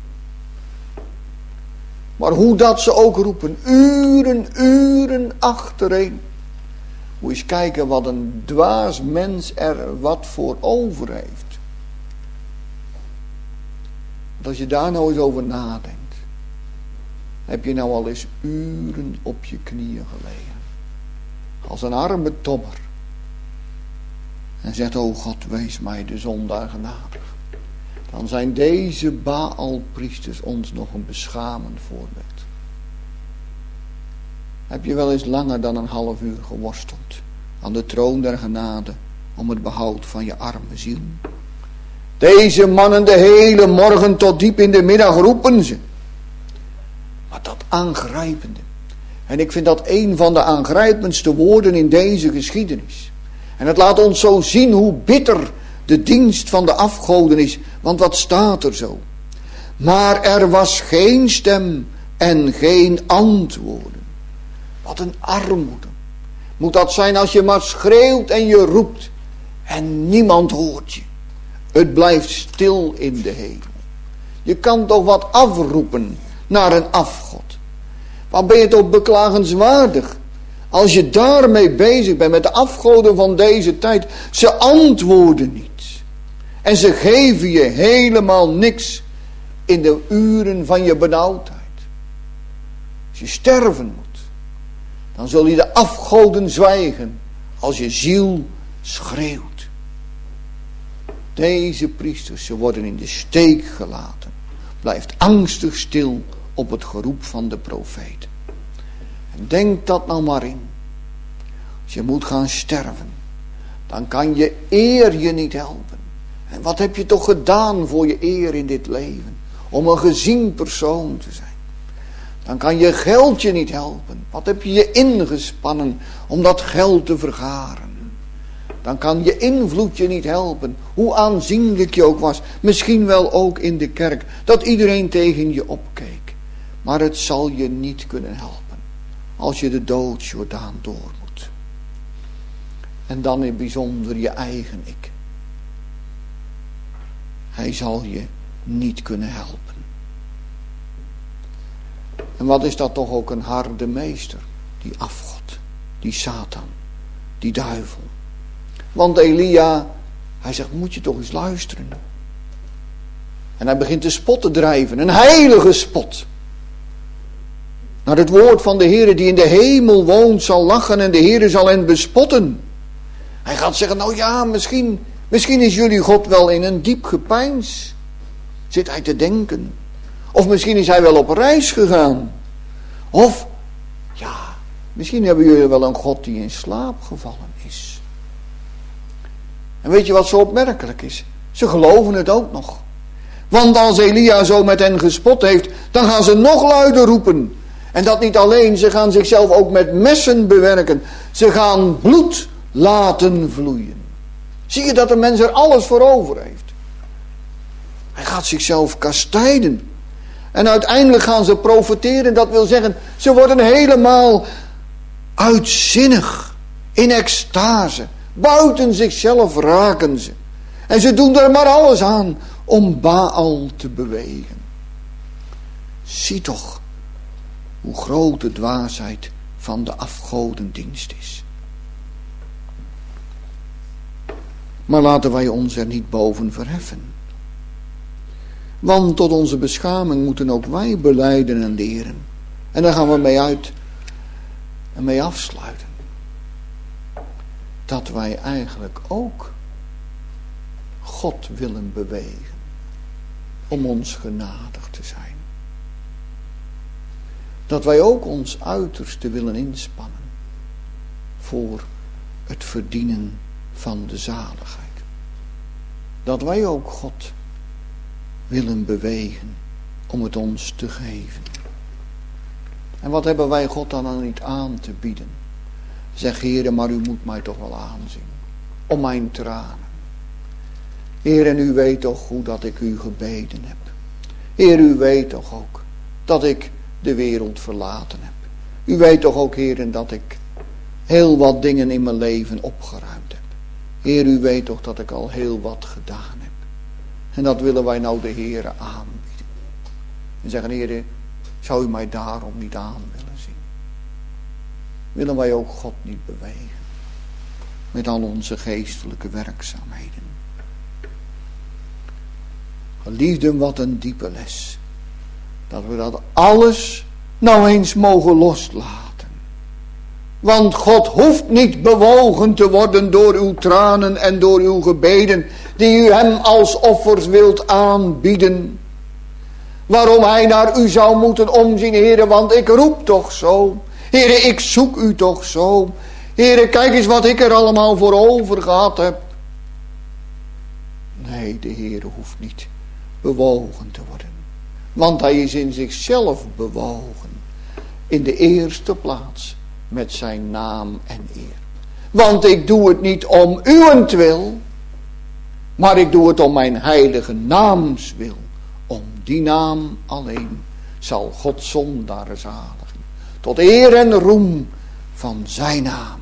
Maar hoe dat ze ook roepen, uren achtereen. Moet je eens kijken wat een dwaas mens er wat voor over heeft. Want als je daar nou eens over nadenkt, heb je nou al eens uren op je knieën gelegen. Als een arme tobber. En zegt, o God, wees mij de zondaar genadig. Dan zijn deze Baal-priesters ons nog een beschamend voorbeeld. Heb je wel eens langer dan een half uur geworsteld aan de troon der genade om het behoud van je arme ziel? Deze mannen de hele morgen tot diep in de middag roepen ze. Maar dat aangrijpende. En ik vind dat een van de aangrijpendste woorden in deze geschiedenis. En het laat ons zo zien hoe bitter de dienst van de afgoden is. Want wat staat er zo? Maar er was geen stem en geen antwoorden. Wat een armoede. Moet dat zijn als je maar schreeuwt en je roept. En niemand hoort je. Het blijft stil in de hemel. Je kan toch wat afroepen naar een afgod. Wat ben je toch beklagenswaardig. Als je daarmee bezig bent met de afgoden van deze tijd. Ze antwoorden niet. En ze geven je helemaal niks in de uren van je benauwdheid. Als je sterven moet. Dan zul je de afgoden zwijgen als je ziel schreeuwt. Deze priesters, ze worden in de steek gelaten. Blijft angstig stil op het geroep van de profeet. En denk dat nou maar in. Als je moet gaan sterven, dan kan je eer je niet helpen. En wat heb je toch gedaan voor je eer in dit leven? Om een gezien persoon te zijn. Dan kan je geld je niet helpen. Wat heb je je ingespannen om dat geld te vergaren? Dan kan je invloed je niet helpen. Hoe aanzienlijk je ook was. Misschien wel ook in de kerk. Dat iedereen tegen je opkeek. Maar het zal je niet kunnen helpen. Als je de doodsjordaan door moet. En dan in het bijzonder je eigen ik. Hij zal je niet kunnen helpen. En wat is dat toch ook een harde meester. Die afgod. Die Satan. Die duivel. Want Elia, hij zegt, moet je toch eens luisteren. En hij begint de spot te drijven. Een heilige spot. Naar het woord van de Heere die in de hemel woont zal lachen en de Heere zal hen bespotten. Hij gaat zeggen, nou ja, misschien is jullie God wel in een diep gepeins. Zit hij te denken. Of misschien is hij wel op reis gegaan. Of, ja, misschien hebben jullie wel een God die in slaap gevallen is. En weet je wat zo opmerkelijk is? Ze geloven het ook nog. Want als Elia zo met hen gespot heeft, dan gaan ze nog luider roepen. En dat niet alleen, ze gaan zichzelf ook met messen bewerken. Ze gaan bloed laten vloeien. Zie je dat de mens er alles voor over heeft? Hij gaat zichzelf kastijden. En uiteindelijk gaan ze profeteren. Dat wil zeggen, ze worden helemaal uitzinnig. In extase. Buiten zichzelf raken ze. En ze doen er maar alles aan om Baal te bewegen. Zie toch hoe groot de dwaasheid van de afgodendienst is. Maar laten wij ons er niet boven verheffen. Want tot onze beschaming moeten ook wij belijden en leren. En daar gaan we mee uit en mee afsluiten. Dat wij eigenlijk ook God willen bewegen om ons genadig te zijn. Dat wij ook ons uiterste willen inspannen voor het verdienen van de zaligheid. Dat wij ook God willen bewegen om het ons te geven. En wat hebben wij God dan niet aan te bieden? Zeg, Heere, maar u moet mij toch wel aanzien. Om mijn tranen. Heer, en u weet toch hoe dat ik u gebeden heb. Heer, u weet toch ook dat ik de wereld verlaten heb. U weet toch ook, Heer, dat ik heel wat dingen in mijn leven opgeruimd heb. Heer, u weet toch dat ik al heel wat gedaan heb. En dat willen wij nou de Heere aanbieden. En zeggen, Heer, zou u mij daarom niet aan willen zien? Willen wij ook God niet bewegen? Met al onze geestelijke werkzaamheden. Geliefden, wat een diepe les. Dat we dat alles nou eens mogen loslaten. Want God hoeft niet bewogen te worden door uw tranen en door uw gebeden, die u hem als offers wilt aanbieden. Waarom hij naar u zou moeten omzien, Heere, want ik roep toch zo. Heere, ik zoek u toch zo. Heere, kijk eens wat ik er allemaal voor over gehad heb. Nee, de Heere hoeft niet bewogen te worden. Want hij is in zichzelf bewogen. In de eerste plaats met zijn naam en eer. Want ik doe het niet om uwentwil, maar ik doe het om mijn heilige naamswil. Om die naam alleen zal God zondaren zaligen. Tot eer en roem van zijn naam.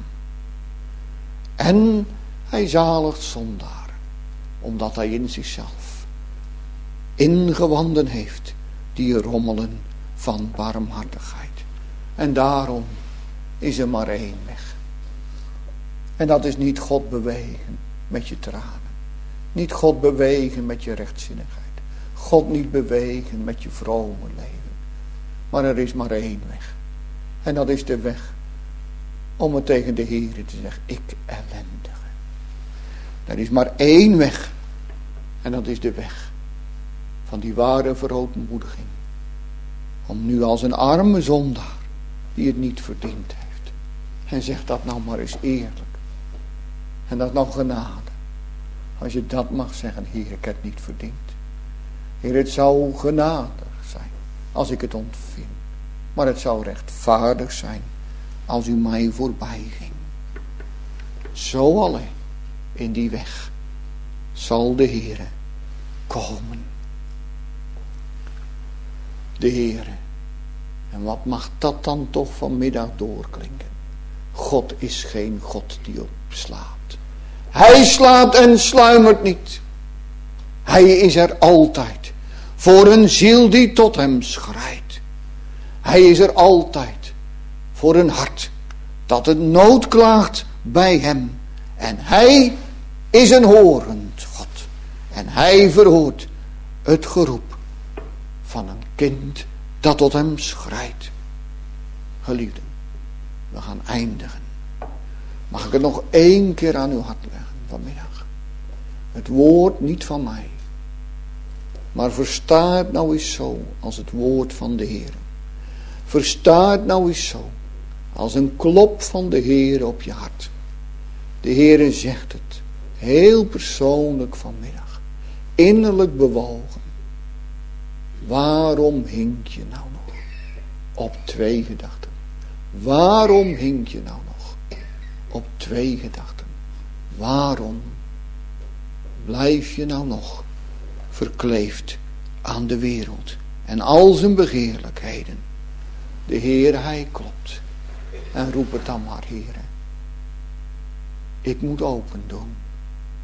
En hij zaligt zondaren, omdat hij in zichzelf ingewanden heeft die rommelen van barmhartigheid. En daarom is er maar één weg. En dat is niet God bewegen met je tranen. Niet God bewegen met je rechtzinnigheid. God niet bewegen met je vrome leven. Maar er is maar één weg. En dat is de weg om het tegen de Heere te zeggen, ik ellendige. Er is maar één weg. En dat is de weg van die ware verootmoediging. Om nu als een arme zondaar, die het niet verdiend heeft. En zeg dat nou maar eens eerlijk. En dat nou genade. Als je dat mag zeggen, Heer, ik heb het niet verdiend. Heer, het zou genadig zijn als ik het ontving. Maar het zou rechtvaardig zijn als u mij voorbij ging. Zo alleen in die weg zal de Heere komen. De Heere. En wat mag dat dan toch vanmiddag doorklinken? God is geen God die opslaapt. Hij slaapt en sluimert niet. Hij is er altijd. Voor een ziel die tot hem schrijdt. Hij is er altijd. Voor een hart dat het nood klaagt bij hem. En hij is een horend God. En hij verhoort het geroep van een kind dat tot hem schrijdt. Geliefden, we gaan eindigen. Mag ik het nog 1 keer aan uw hart leggen vanmiddag? Het woord niet van mij. Maar versta het nou eens zo als het woord van de Heer. Versta het nou eens zo als een klop van de Heer op je hart. De Heer zegt het heel persoonlijk vanmiddag. Innerlijk bewogen. Waarom hink je nou nog op 2 gedachten? Waarom hink je nou nog op 2 gedachten? Waarom blijf je nou nog verkleefd aan de wereld en al zijn begeerlijkheden? De Heer, hij klopt. En roep het dan maar, Heer. Ik moet open doen.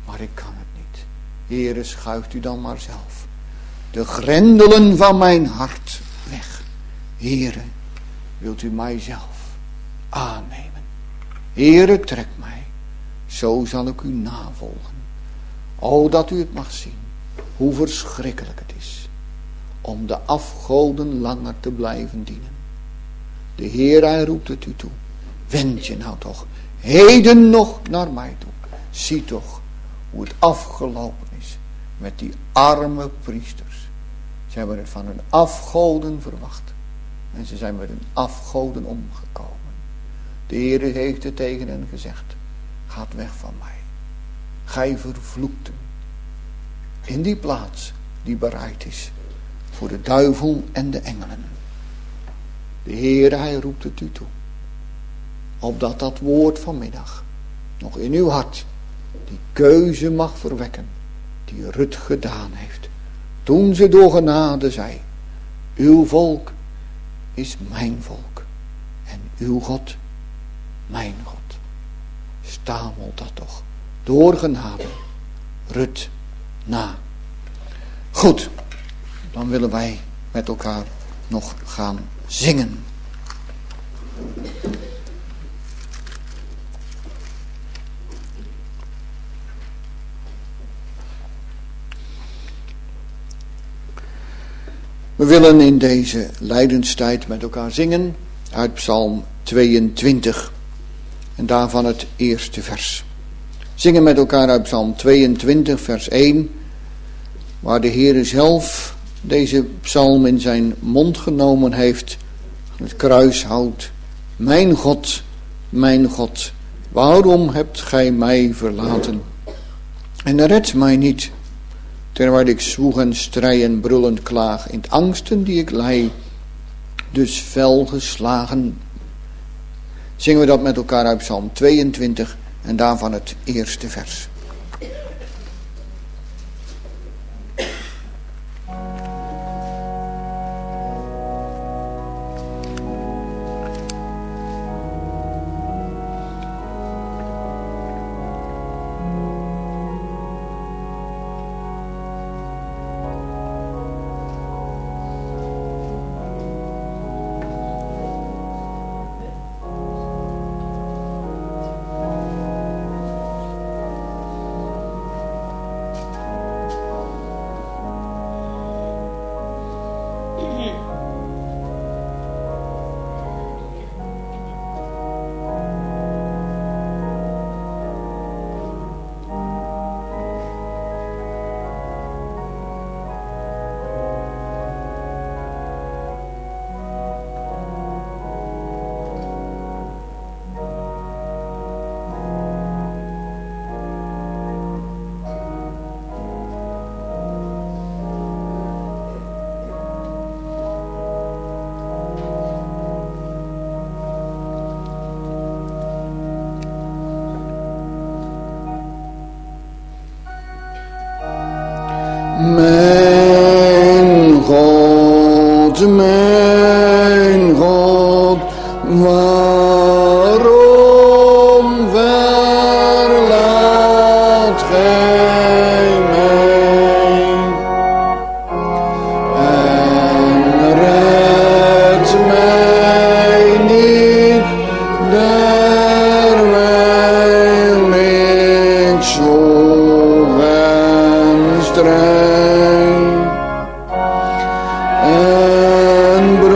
maar ik kan het niet. Heere, schuift u dan maar zelf de grendelen van mijn hart weg. Heere, wilt u mijzelf aannemen. Heere, trek mij. Zo zal ik u navolgen. O, dat u het mag zien. Hoe verschrikkelijk het is. Om de afgoden langer te blijven dienen. De Heer, hij roept het u toe. Wend je nou toch heden nog naar mij toe. Zie toch hoe het afgelopen is met die arme priesters. Ze hebben het van hun afgoden verwacht. En ze zijn met hun afgoden omgekomen. De Heer heeft het tegen hen gezegd. Gaat weg van mij. Gij vervloekten. In die plaats die bereid is voor de duivel en de engelen. De Heer, hij roept het u toe. Opdat dat woord vanmiddag nog in uw hart die keuze mag verwekken die Rut gedaan heeft. Toen ze door genade zei, uw volk is mijn volk en uw God mijn God. Stamelt dat toch door genade Rut na. Goed, dan willen wij met elkaar nog gaan zingen. We willen in deze lijdenstijd met elkaar zingen uit Psalm 22 en daarvan het eerste vers. Zingen met elkaar uit Psalm 22 vers 1, waar de Heere zelf deze psalm in zijn mond genomen heeft, het kruis houdt. Mijn God, waarom hebt gij mij verlaten? En red mij niet, terwijl ik zwoeg en strijd en brullend klaag, in het angsten die ik lei, dus fel geslagen. Zingen we dat met elkaar uit Psalm 22 en daarvan het eerste vers. Mijn God, waarom verlaat gij mij? En red mij niet, terwijl ik zo en strijd. En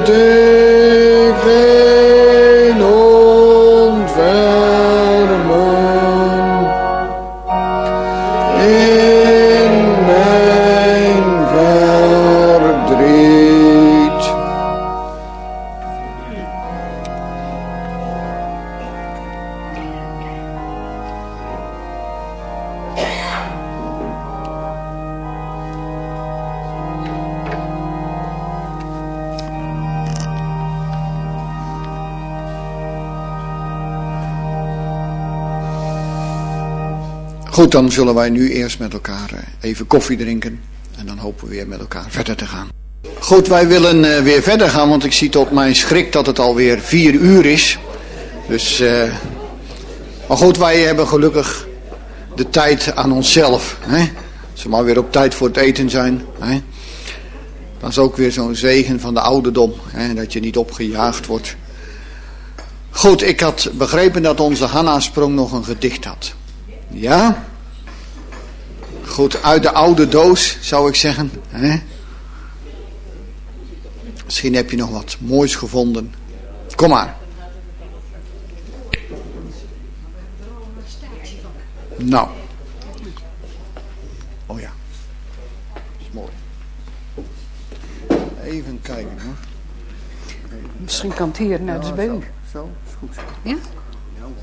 ik geen ontfermen in mijn verdriet. Goed, dan zullen wij nu eerst met elkaar even koffie drinken. En dan hopen we weer met elkaar verder te gaan. Goed, wij willen weer verder gaan, want ik zie tot mijn schrik dat het alweer 4 uur is. Dus, maar goed, wij hebben gelukkig de tijd aan onszelf. Hè? Als we maar weer op tijd voor het eten zijn. Hè? Dat is ook weer zo'n zegen van de ouderdom. Hè? Dat je niet opgejaagd wordt. Goed, ik had begrepen dat onze Hanna Sprong nog een gedicht had. Ja? Goed, uit de oude doos zou ik zeggen. Hè? Misschien heb je nog wat moois gevonden. Kom maar. Nou. Oh ja. Dat is mooi. Even kijken hoor. Misschien kan het hier naar de beuk. Zo, is goed zo. Ja? Ja hoor.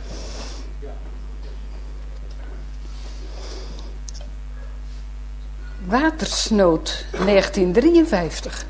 Watersnood 1953.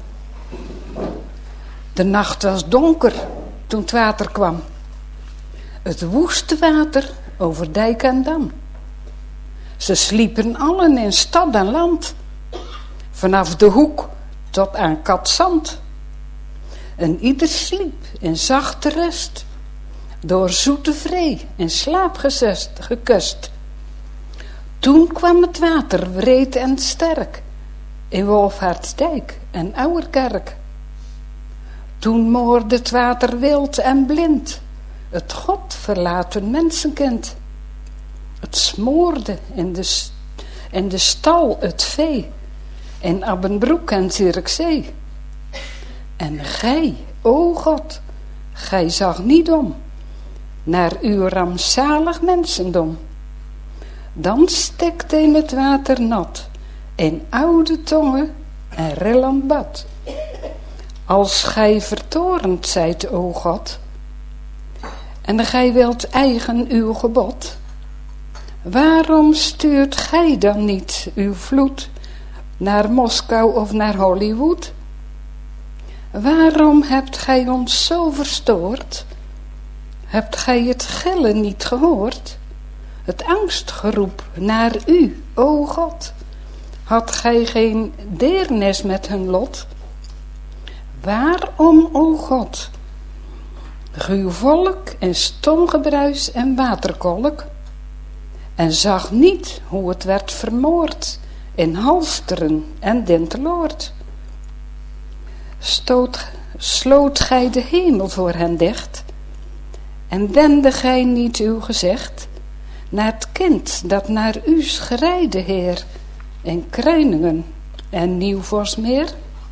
De nacht was donker toen het water kwam. Het woeste water over dijk en dam. Ze sliepen allen in stad en land. Vanaf de hoek tot aan Katzand. En ieder sliep in zachte rust. Door zoete vree in slaap gekust. Toen kwam het water wreed en sterk. In Wolfhardsdijk en Ouwerkerk. Toen moorde het water wild en blind. Het God verlaten mensenkind. Het smoorde in de stal het vee. In Abbenbroek en Zierikzee. En gij, o God, gij zag niet om. Naar uw rampzalig mensendom. Dan stikte in het water nat. In oude tongen en rillend bad. Als gij vertorend zijt, o God, en gij wilt eigen uw gebod, waarom stuurt gij dan niet uw vloed naar Moskou of naar Hollywood? Waarom hebt gij ons zo verstoord? Hebt gij het gillen niet gehoord? Het angstgeroep naar u, o God, had gij geen deernis met hun lot? Waarom, o God, uw volk in stomgebruis en waterkolk, en zag niet hoe het werd vermoord in Halsteren en Dinteloord? Sloot gij de hemel voor hen dicht, en wendde gij niet uw gezicht naar het kind dat naar u schreide, Heer, in Kruiningen en Nieuwvorsmeer?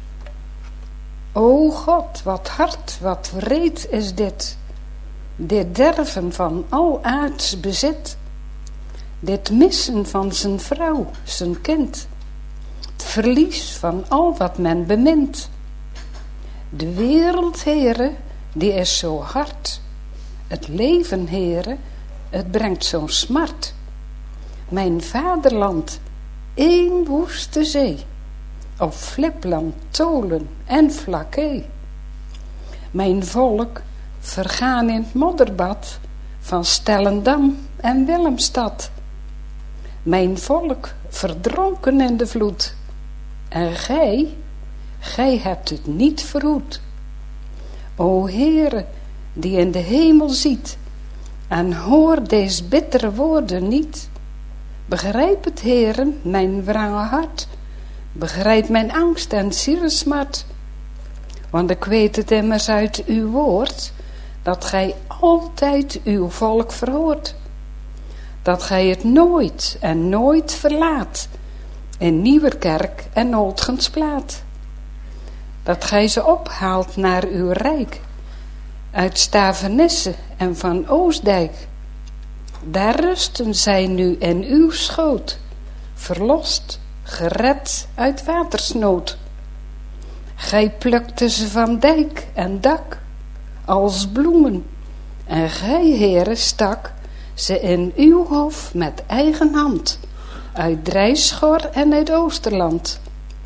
O God, wat hard, wat wreed is dit derven van al aards bezit, dit missen van zijn vrouw, zijn kind, het verlies van al wat men bemint. De wereld, Heere, die is zo hard, het leven, Heere, het brengt zo'n smart. Mijn vaderland, één woeste zee, op Flipland, Tolen en Vlakke. Mijn volk vergaan in het modderbad van Stellendam en Willemstad. Mijn volk verdronken in de vloed. En gij hebt het niet verhoed. O Heere, die in de hemel ziet, en hoor deze bittere woorden niet. Begrijp het, Heere, mijn wrange hart. Begrijp mijn angst en zielesmart. Want ik weet het immers uit uw woord, dat gij altijd uw volk verhoort. Dat gij het nooit en nooit verlaat, in Nieuwerkerk en Oldgensplaat. dat gij ze ophaalt naar uw rijk, uit Stavenisse en van Oostdijk. Daar rusten zij nu in uw schoot, verlost, gered uit watersnood. Gij plukte ze van dijk en dak, als bloemen, en gij, Heere, stak ze in uw hof met eigen hand, uit Drijschor en uit Oosterland.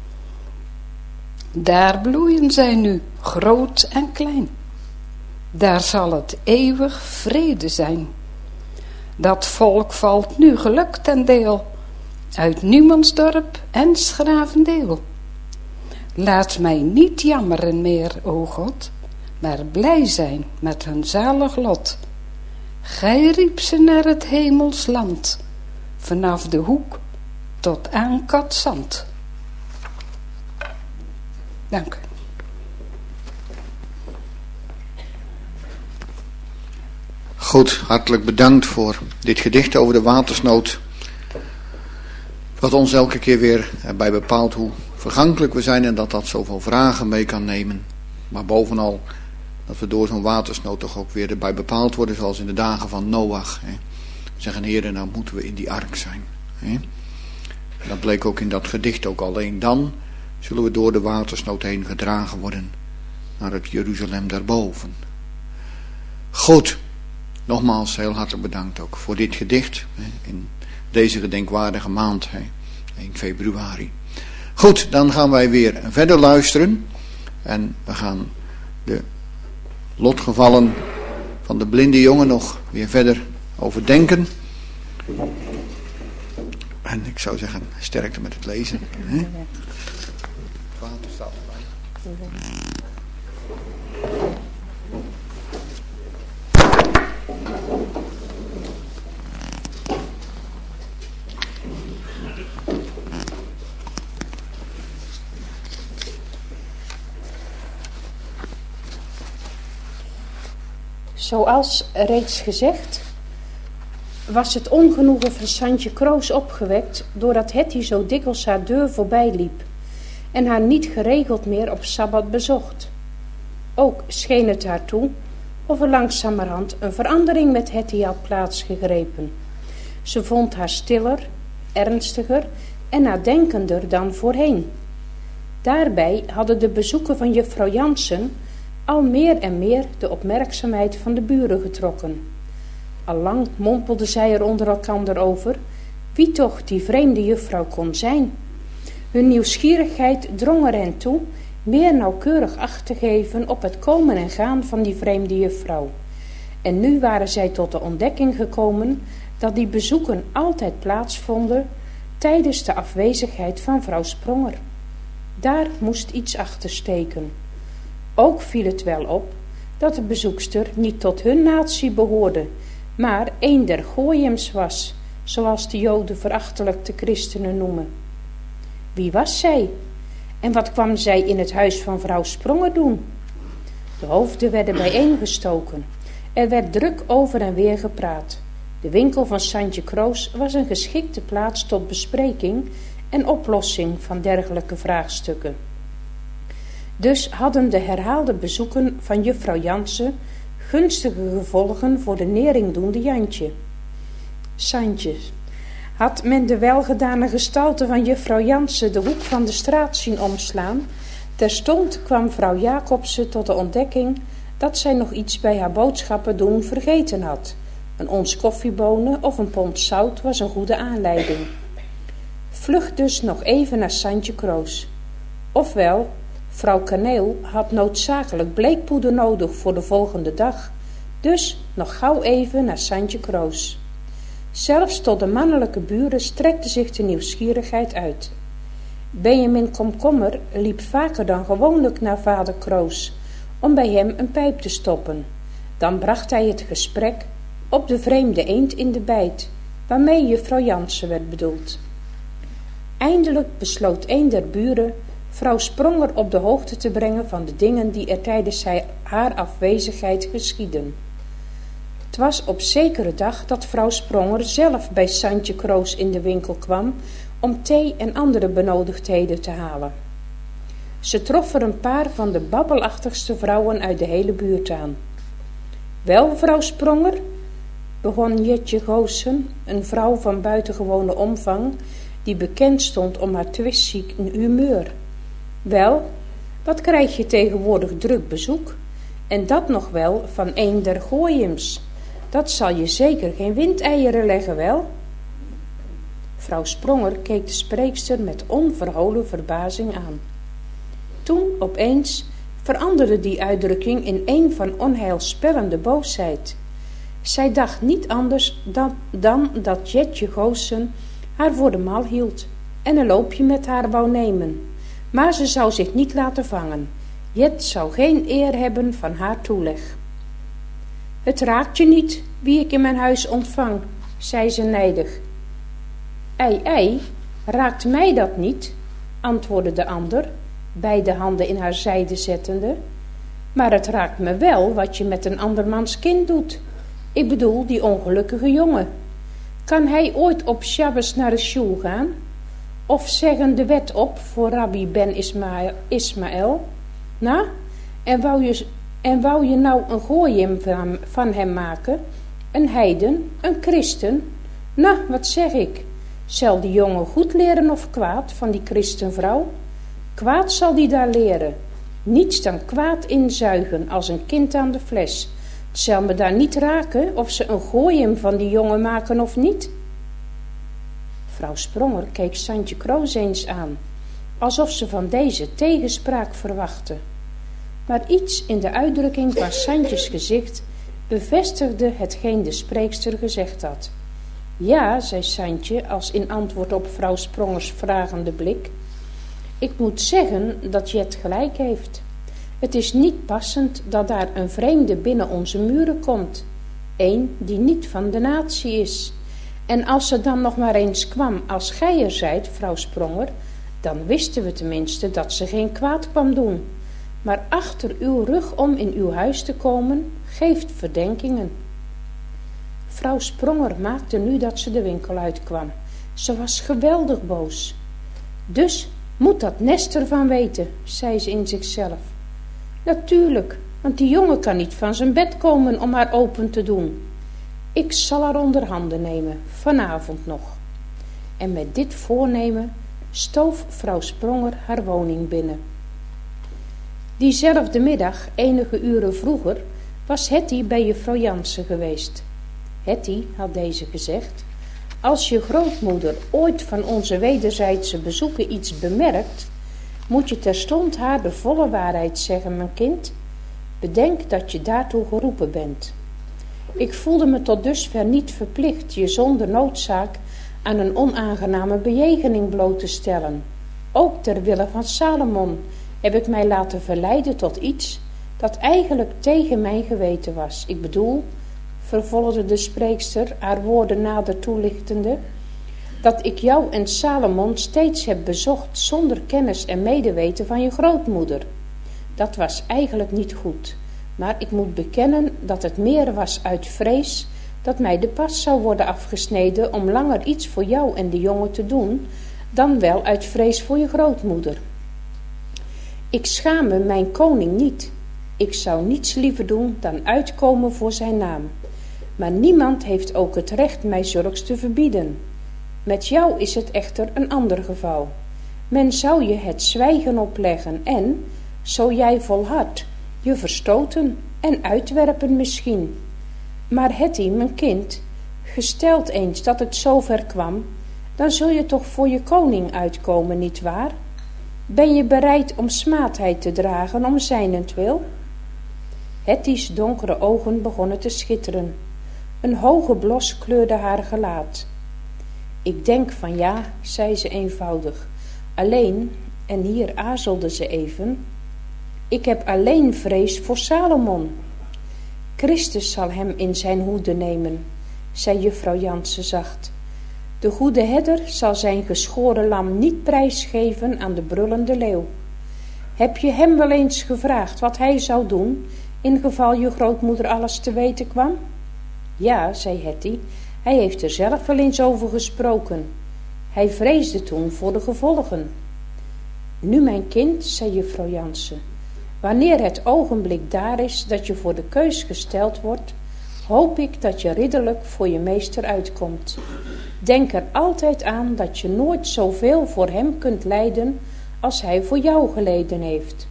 Daar bloeien zij nu, groot en klein. Daar zal het eeuwig vrede zijn. Dat volk valt nu geluk ten deel, uit Numansdorp en 's Gravendeel. Laat mij niet jammeren meer, o God, maar blij zijn met hun zalig lot. Gij riep ze naar het hemels land, vanaf de hoek tot aan Katzand. Dank u. Goed, hartelijk bedankt voor dit gedicht over de watersnood. Wat ons elke keer weer bij bepaalt hoe vergankelijk we zijn en dat zoveel vragen mee kan nemen. Maar bovenal dat we door zo'n watersnood toch ook weer erbij bepaald worden, zoals in de dagen van Noach. We zeggen, Heer, nou moeten we in die ark zijn. Dat bleek ook in dat gedicht ook. Alleen dan zullen we door de watersnood heen gedragen worden naar het Jeruzalem daarboven. Goed, nogmaals heel hartelijk bedankt ook voor dit gedicht in deze gedenkwaardige maand, 1 februari. Goed, dan gaan wij weer verder luisteren en we gaan de lotgevallen van de blinde jongen nog weer verder overdenken. En ik zou zeggen, sterkte met het lezen. Het water staat erbij. Zoals reeds gezegd, was het ongenoegen van Santje Kroos opgewekt doordat Hetty zo dikwijls haar deur voorbij liep en haar niet geregeld meer op Sabbat bezocht. Ook scheen het haar toe of er langzamerhand een verandering met Hetty had plaatsgegrepen. Ze vond haar stiller, ernstiger en nadenkender dan voorheen. Daarbij hadden de bezoeken van juffrouw Jansen al meer en meer de opmerkzaamheid van de buren getrokken. Allang mompelden zij er onder elkander over wie toch die vreemde juffrouw kon zijn. Hun nieuwsgierigheid drong er hen toe meer nauwkeurig acht te geven op het komen en gaan van die vreemde juffrouw. En nu waren zij tot de ontdekking gekomen dat die bezoeken altijd plaatsvonden tijdens de afwezigheid van vrouw Spronger. Daar moest iets achter steken. Ook viel het wel op dat de bezoekster niet tot hun natie behoorde, maar een der Gooiems was, zoals de Joden verachtelijk de christenen noemen. Wie was zij? En wat kwam zij in het huis van vrouw Spronger doen? De hoofden werden bijeengestoken. Er werd druk over en weer gepraat. De winkel van Santje Kroos was een geschikte plaats tot bespreking en oplossing van dergelijke vraagstukken. Dus hadden de herhaalde bezoeken van juffrouw Jansen gunstige gevolgen voor de neringdoende Jantje. Santje, had men de welgedane gestalte van juffrouw Jansen de hoek van de straat zien omslaan, terstond kwam vrouw Jacobsen tot de ontdekking dat zij nog iets bij haar boodschappen doen vergeten had. Een ons koffiebonen of een pond zout was een goede aanleiding. Vlug dus nog even naar Santje Kroos. Ofwel, vrouw Kaneel had noodzakelijk bleekpoeder nodig voor de volgende dag, dus nog gauw even naar Santje Kroos. Zelfs tot de mannelijke buren strekte zich de nieuwsgierigheid uit. Benjamin Komkommer liep vaker dan gewoonlijk naar vader Kroos om bij hem een pijp te stoppen. Dan bracht hij het gesprek op de vreemde eend in de bijt, waarmee juffrouw Jansen werd bedoeld. Eindelijk besloot een der buren vrouw Spronger op de hoogte te brengen van de dingen die er tijdens haar afwezigheid geschieden. Het was op zekere dag dat vrouw Spronger zelf bij Santje Kroos in de winkel kwam om thee en andere benodigdheden te halen. Ze trof er een paar van de babbelachtigste vrouwen uit de hele buurt aan. Wel, vrouw Spronger, begon Jetje Goossen, een vrouw van buitengewone omvang, die bekend stond om haar twistziek humeur. Wel, wat krijg je tegenwoordig druk bezoek? En dat nog wel van een der Gooiums. Dat zal je zeker geen windeieren leggen, wel? Vrouw Spronger keek de spreekster met onverholen verbazing aan. Toen opeens veranderde die uitdrukking in een van onheilspellende boosheid. Zij dacht niet anders dan dat Jetje Goossen haar voor de mal hield en een loopje met haar wou nemen. Maar ze zou zich niet laten vangen. Jet zou geen eer hebben van haar toeleg. Het raakt je niet wie ik in mijn huis ontvang, zei ze nijdig. Ei, raakt mij dat niet, antwoordde de ander, beide handen in haar zijde zettende. Maar het raakt me wel wat je met een andermans kind doet. Ik bedoel die ongelukkige jongen. Kan hij ooit op Shabbos naar de shul gaan? Of zeggen de wet op voor Rabbi Ben Ismaël? Nou, en wou je nou een gooium van hem maken? Een heiden? Een christen? Nou, wat zeg ik? Zal die jongen goed leren of kwaad van die christenvrouw? Kwaad zal die daar leren. Niets dan kwaad inzuigen als een kind aan de fles. Het zal me daar niet raken of ze een gooium van die jongen maken of niet. Vrouw Spronger keek Santje Kroos eens aan, alsof ze van deze tegenspraak verwachtte. Maar iets in de uitdrukking van Santjes gezicht bevestigde hetgeen de spreekster gezegd had. Ja, zei Santje als in antwoord op vrouw Sprongers vragende blik. Ik moet zeggen dat Jet gelijk heeft. Het is niet passend dat daar een vreemde binnen onze muren komt. Een die niet van de natie is. En als ze dan nog maar eens kwam als gij er zijt, vrouw Spronger, dan wisten we tenminste dat ze geen kwaad kwam doen. Maar achter uw rug om in uw huis te komen, geeft verdenkingen. Vrouw Spronger maakte nu dat ze de winkel uitkwam. Ze was geweldig boos. Dus moet dat Nest ervan weten, zei ze in zichzelf. Natuurlijk, want die jongen kan niet van zijn bed komen om haar open te doen. Ik zal haar onder handen nemen, vanavond nog. En met dit voornemen stoof vrouw Spronger haar woning binnen. Diezelfde middag, enige uren vroeger, was Hetty bij juffrouw Jansen geweest. Hetty, had deze gezegd, als je grootmoeder ooit van onze wederzijdse bezoeken iets bemerkt, moet je terstond haar de volle waarheid zeggen, mijn kind. Bedenk dat je daartoe geroepen bent. Ik voelde me tot dusver niet verplicht je zonder noodzaak aan een onaangename bejegening bloot te stellen. Ook ter wille van Salomon heb ik mij laten verleiden tot iets dat eigenlijk tegen mijn geweten was. Ik bedoel, vervolgde de spreekster haar woorden nader toelichtende, dat ik jou en Salomon steeds heb bezocht zonder kennis en medeweten van je grootmoeder. Dat was eigenlijk niet goed, maar ik moet bekennen dat het meer was uit vrees dat mij de pas zou worden afgesneden om langer iets voor jou en de jongen te doen, dan wel uit vrees voor je grootmoeder. Ik schaam me mijn koning niet. Ik zou niets liever doen dan uitkomen voor zijn naam. Maar niemand heeft ook het recht mij zulks te verbieden. Met jou is het echter een ander geval. Men zou je het zwijgen opleggen en, zo jij volhardt, je verstoten en uitwerpen misschien. Maar Hetty, mijn kind, gesteld eens dat het zover kwam, dan zul je toch voor je koning uitkomen, nietwaar? Ben je bereid om smaadheid te dragen om zijnentwil? Hetty's donkere ogen begonnen te schitteren. Een hoge blos kleurde haar gelaat. Ik denk van ja, zei ze eenvoudig. Alleen, en hier aarzelde ze even, ik heb alleen vrees voor Salomon. Christus zal hem in zijn hoede nemen, zei juffrouw Jansen zacht. De goede herder zal zijn geschoren lam niet prijsgeven aan de brullende leeuw. Heb je hem wel eens gevraagd wat hij zou doen, in geval je grootmoeder alles te weten kwam? Ja, zei Hetty, hij heeft er zelf wel eens over gesproken. Hij vreesde toen voor de gevolgen. Nu mijn kind, zei juffrouw Jansen, wanneer het ogenblik daar is dat je voor de keus gesteld wordt, hoop ik dat je ridderlijk voor je meester uitkomt. Denk er altijd aan dat je nooit zoveel voor hem kunt lijden als hij voor jou geleden heeft.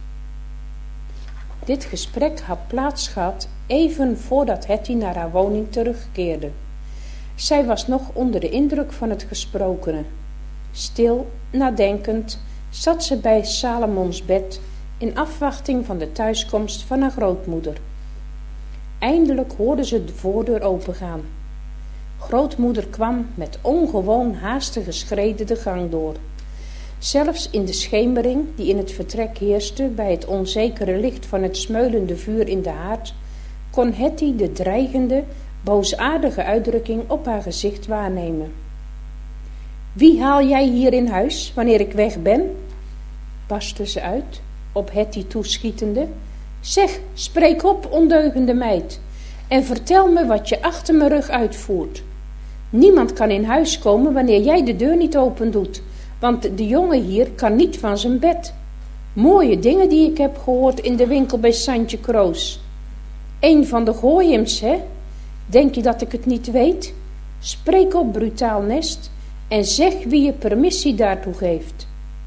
Dit gesprek had plaats gehad even voordat Hetty naar haar woning terugkeerde. Zij was nog onder de indruk van het gesprokene. Stil, nadenkend, zat ze bij Salomons bed in afwachting van de thuiskomst van haar grootmoeder. Eindelijk hoorde ze de voordeur opengaan. Grootmoeder kwam met ongewoon haastige schreden de gang door. Zelfs in de schemering die in het vertrek heerste bij het onzekere licht van het smeulende vuur in de haard, kon Hetty de dreigende, boosaardige uitdrukking op haar gezicht waarnemen. Wie haal jij hier in huis wanneer ik weg ben? Barstte ze uit, op Hetty toeschietende. Zeg, spreek op, ondeugende meid, en vertel me wat je achter mijn rug uitvoert. Niemand kan in huis komen wanneer jij de deur niet open doet, want de jongen hier kan niet van zijn bed. Mooie dingen die ik heb gehoord in de winkel bij Santje Kroos. Een van de Gooiums, hè? Denk je dat ik het niet weet? Spreek op, brutaal nest, en zeg wie je permissie daartoe geeft.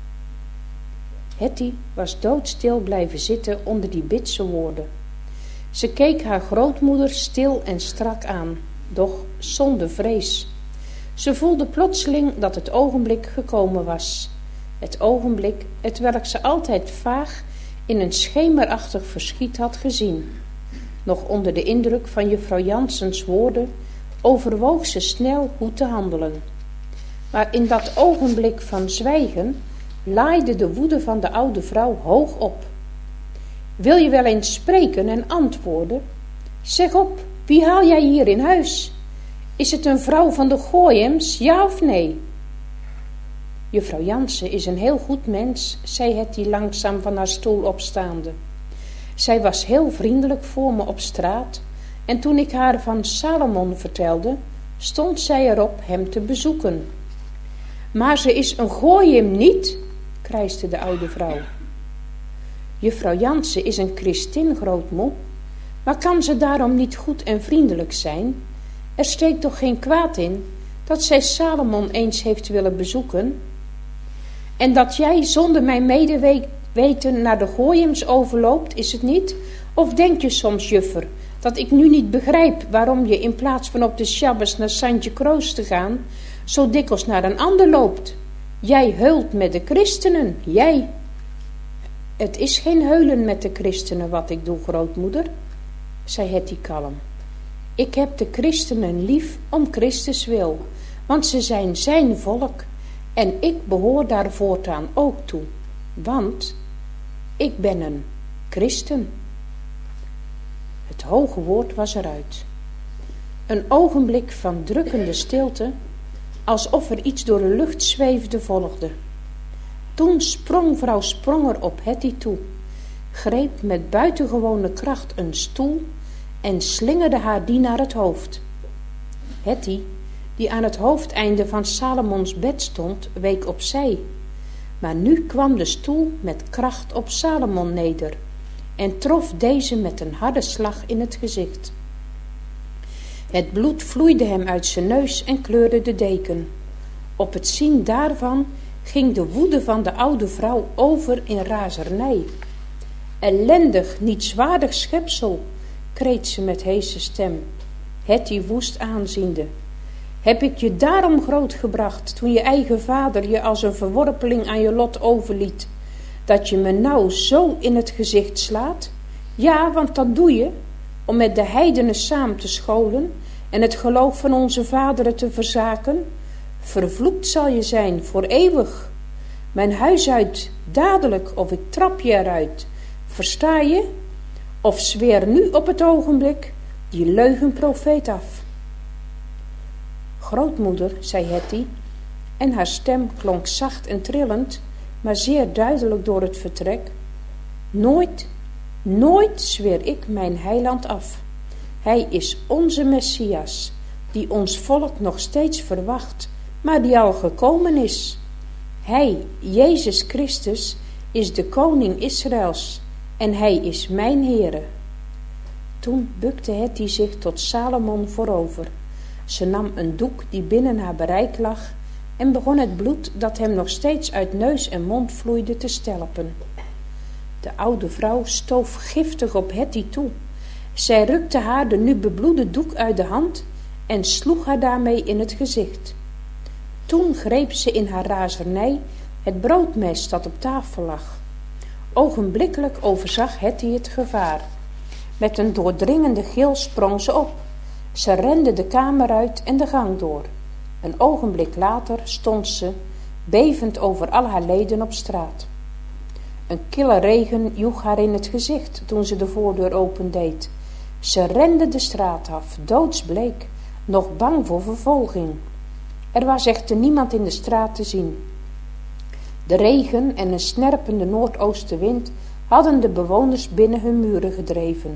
Hetty was doodstil blijven zitten onder die bitse woorden. Ze keek haar grootmoeder stil en strak aan, doch zonder vrees. Ze voelde plotseling dat het ogenblik gekomen was. Het ogenblik, hetwelk ze altijd vaag in een schemerachtig verschiet had gezien. Nog onder de indruk van juffrouw Jansens woorden overwoog ze snel hoe te handelen. Maar in dat ogenblik van zwijgen laaide de woede van de oude vrouw hoog op. Wil je wel eens spreken en antwoorden? Zeg op, wie haal jij hier in huis? Is het een vrouw van de Gooiums, ja of nee? Juffrouw Jansen is een heel goed mens, zei Hetty langzaam van haar stoel opstaande. Zij was heel vriendelijk voor me op straat, en toen ik haar van Salomon vertelde, stond zij erop hem te bezoeken. Maar ze is een Gooium niet, krijste de oude vrouw. Juffrouw Jansen is een christin, grootmoe, maar kan ze daarom niet goed en vriendelijk zijn? Er steekt toch geen kwaad in dat zij Salomon eens heeft willen bezoeken? En dat jij zonder mijn medeweten naar de Gooiums overloopt, is het niet? Of denk je soms, juffer, dat ik nu niet begrijp waarom je in plaats van op de Sjabbes naar Santje Kroos te gaan, zo dikwijls naar een ander loopt? Jij heult met de christenen, jij. Het is geen heulen met de christenen wat ik doe, grootmoeder, zei Hetty kalm. Ik heb de christenen lief om Christus wil, want ze zijn zijn volk en ik behoor daar voortaan ook toe, want ik ben een christen. Het hoge woord was eruit. Een ogenblik van drukkende stilte, alsof er iets door de lucht zweefde, volgde. Toen sprong vrouw Spronger op Hetty toe, greep met buitengewone kracht een stoel en slingerde haar die naar het hoofd. Hetty, die aan het hoofdeinde van Salomons bed stond, week opzij. Maar nu kwam de stoel met kracht op Salomon neder en trof deze met een harde slag in het gezicht. Het bloed vloeide hem uit zijn neus en kleurde de deken. Op het zien daarvan ging de woede van de oude vrouw over in razernij. Ellendig, nietswaardig schepsel, kreet ze met heese stem, Hetty woest aanziende. Heb ik je daarom grootgebracht, toen je eigen vader je als een verworpeling aan je lot overliet, dat je me nou zo in het gezicht slaat? Ja, want dat doe je, om met de heidenen samen te scholen en het geloof van onze vaderen te verzaken. Vervloekt zal je zijn voor eeuwig. Mijn huis uit, dadelijk, of ik trap je eruit. Versta je? Of zweer nu op het ogenblik die leugenprofeet af. Grootmoeder, zei Hetty, en haar stem klonk zacht en trillend, maar zeer duidelijk door het vertrek. Nooit, nooit zweer ik mijn heiland af. Hij is onze Messias, die ons volk nog steeds verwacht, maar die al gekomen is. Hij, Jezus Christus, is de koning Israëls en hij is mijn Heere. Toen bukte Hetty zich tot Salomon voorover. Ze nam een doek die binnen haar bereik lag en begon het bloed dat hem nog steeds uit neus en mond vloeide te stelpen. De oude vrouw stoof giftig op Hetty toe. Zij rukte haar de nu bebloede doek uit de hand en sloeg haar daarmee in het gezicht. Toen greep ze in haar razernij het broodmes dat op tafel lag. Ogenblikkelijk overzag Hetty het gevaar. Met een doordringende gil sprong ze op. Ze rende de kamer uit en de gang door. Een ogenblik later stond ze, bevend over al haar leden, op straat. Een kille regen joeg haar in het gezicht toen ze de voordeur opendeed. Ze rende de straat af, doodsbleek, nog bang voor vervolging. Er was echter niemand in de straat te zien. De regen en een snerpende noordoostenwind hadden de bewoners binnen hun muren gedreven.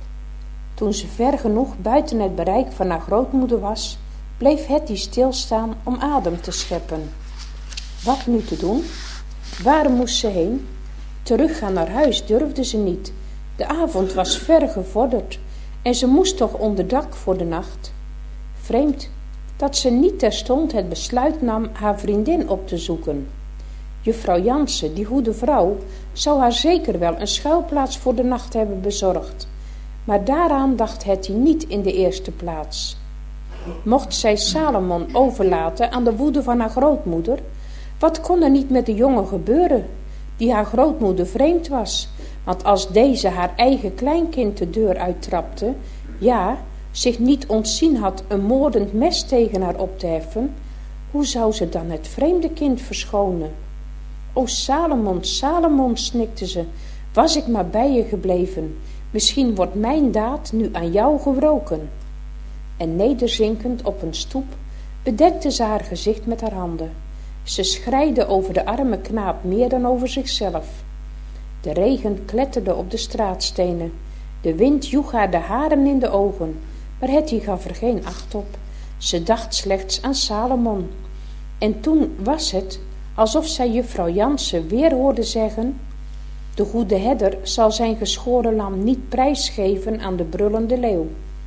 Toen ze ver genoeg buiten het bereik van haar grootmoeder was, bleef Hetty stilstaan om adem te scheppen. Wat nu te doen? Waar moest ze heen? Teruggaan naar huis durfde ze niet. De avond was ver gevorderd en ze moest toch onder dak voor de nacht. Vreemd dat ze niet terstond het besluit nam haar vriendin op te zoeken. Juffrouw Jansen, die goede vrouw, zou haar zeker wel een schuilplaats voor de nacht hebben bezorgd. Maar daaraan dacht Hetty niet in de eerste plaats. Mocht zij Salomon overlaten aan de woede van haar grootmoeder, wat kon er niet met de jongen gebeuren, die haar grootmoeder vreemd was? Want als deze haar eigen kleinkind de deur uittrapte, ja, zich niet ontzien had een moordend mes tegen haar op te heffen, hoe zou ze dan het vreemde kind verschonen? O Salomon, Salomon, snikte ze, was ik maar bij je gebleven, misschien wordt mijn daad nu aan jou gewroken. En nederzinkend op een stoep bedekte ze haar gezicht met haar handen. Ze schreide over de arme knaap meer dan over zichzelf. De regen kletterde op de straatstenen. De wind joeg haar de haren in de ogen, maar Hetty gaf er geen acht op. Ze dacht slechts aan Salomon. En toen was het alsof zij juffrouw Jansen weer hoorde zeggen: de goede herder zal zijn geschoren lam niet prijsgeven aan de brullende leeuw.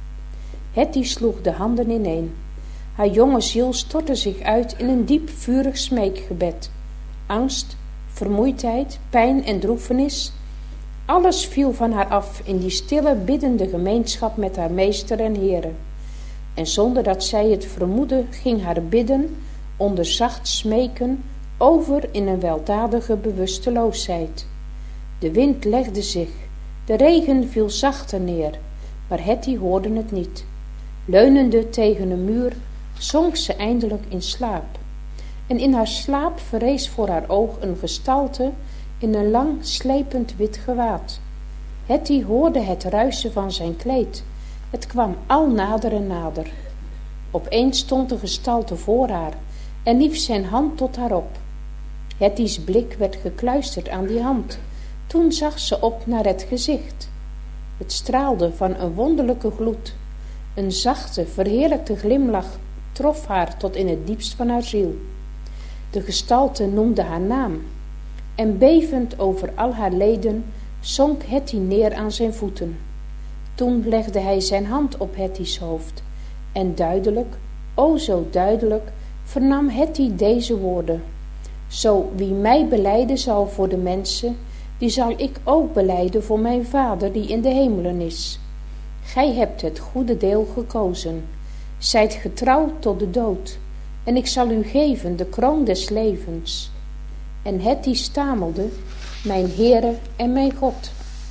Hetty sloeg de handen ineen. Haar jonge ziel stortte zich uit in een diep vurig smeekgebed. Angst, vermoeidheid, pijn en droefenis, alles viel van haar af in die stille biddende gemeenschap met haar meester en Heere. En zonder dat zij het vermoedde, ging haar bidden, onder zacht smeken, over in een weldadige bewusteloosheid. De wind legde zich, de regen viel zachter neer, maar Hetty hoorde het niet. Leunende tegen een muur, zonk ze eindelijk in slaap. En in haar slaap verrees voor haar oog een gestalte in een lang slepend wit gewaad. Hetty hoorde het ruisen van zijn kleed. Het kwam al nader en nader. Opeens stond de gestalte voor haar en hief zijn hand tot haar op. Hetty's blik werd gekluisterd aan die hand. Toen zag ze op naar het gezicht. Het straalde van een wonderlijke gloed. Een zachte, verheerlijkte glimlach trof haar tot in het diepst van haar ziel. De gestalte noemde haar naam. En bevend over al haar leden zonk Hetty neer aan zijn voeten. Toen legde hij zijn hand op Hetty's hoofd. En duidelijk, o zo duidelijk, vernam Hetty deze woorden: zo wie mij belijden zal voor de mensen, die zal ik ook belijden voor mijn Vader die in de hemelen is. Gij hebt het goede deel gekozen. Zijt getrouw tot de dood. En ik zal u geven de kroon des levens. En Hetty stamelde: mijn Heere en mijn God.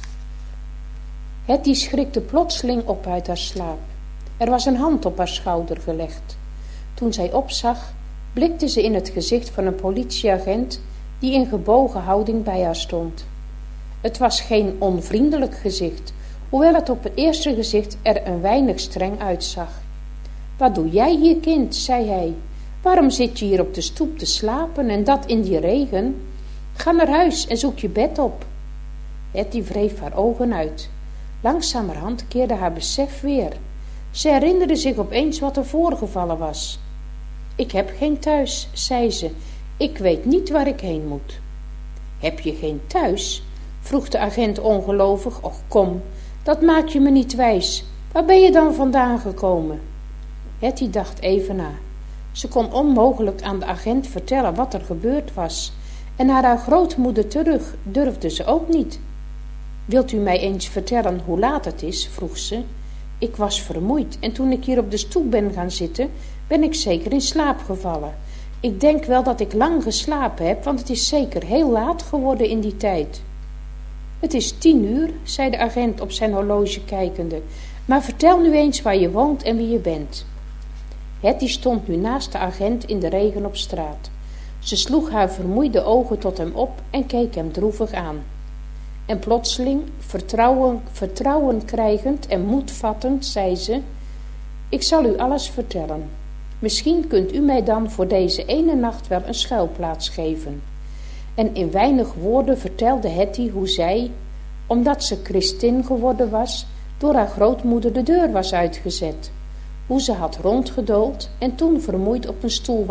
Hetty schrikte plotseling op uit haar slaap. Er was een hand op haar schouder gelegd. Toen zij opzag, blikte ze in het gezicht van een politieagent die in gebogen houding bij haar stond. Het was geen onvriendelijk gezicht, hoewel het op het eerste gezicht er een weinig streng uitzag. Wat doe jij hier, kind, zei hij. Waarom zit je hier op de stoep te slapen en dat in die regen? Ga naar huis en zoek je bed op. Hetty wreef haar ogen uit. Langzamerhand keerde haar besef weer. Ze herinnerde zich opeens wat er voorgevallen was. Ik heb geen thuis, zei ze. Ik weet niet waar ik heen moet. Heb je geen thuis? Vroeg de agent ongelovig. Och kom, dat maak je me niet wijs. Waar ben je dan vandaan gekomen? Hetty dacht even na. Ze kon onmogelijk aan de agent vertellen wat er gebeurd was. En naar haar grootmoeder terug durfde ze ook niet. Wilt u mij eens vertellen hoe laat het is? Vroeg ze. Ik was vermoeid en toen ik hier op de stoep ben gaan zitten, ben ik zeker in slaap gevallen. Ik denk wel dat ik lang geslapen heb, want het is zeker heel laat geworden in die tijd. Het is 10:00, zei de agent op zijn horloge kijkende. Maar vertel nu eens waar je woont en wie je bent. Hetty stond nu naast de agent in de regen op straat. Ze sloeg haar vermoeide ogen tot hem op en keek hem droevig aan. En plotseling, vertrouwen krijgend en moed vattend, zei ze: ik zal u alles vertellen. Misschien kunt u mij dan voor deze ene nacht wel een schuilplaats geven. En in weinig woorden vertelde Hetty hoe zij, omdat ze christin geworden was, door haar grootmoeder de deur was uitgezet. Hoe ze had rondgedoold en toen vermoeid op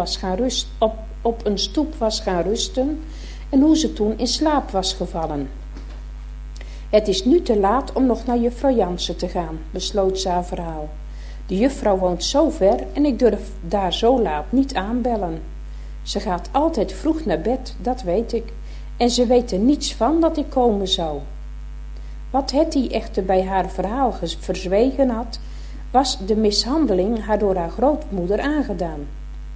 een stoep was gaan rusten en hoe ze toen in slaap was gevallen. Het is nu te laat om nog naar juffrouw Jansen te gaan, besloot ze haar verhaal. De juffrouw woont zo ver en ik durf daar zo laat niet aanbellen. Ze gaat altijd vroeg naar bed, dat weet ik, en ze weet er niets van dat ik komen zou. Wat Hetty echter bij haar verhaal verzwegen had, was de mishandeling haar door haar grootmoeder aangedaan.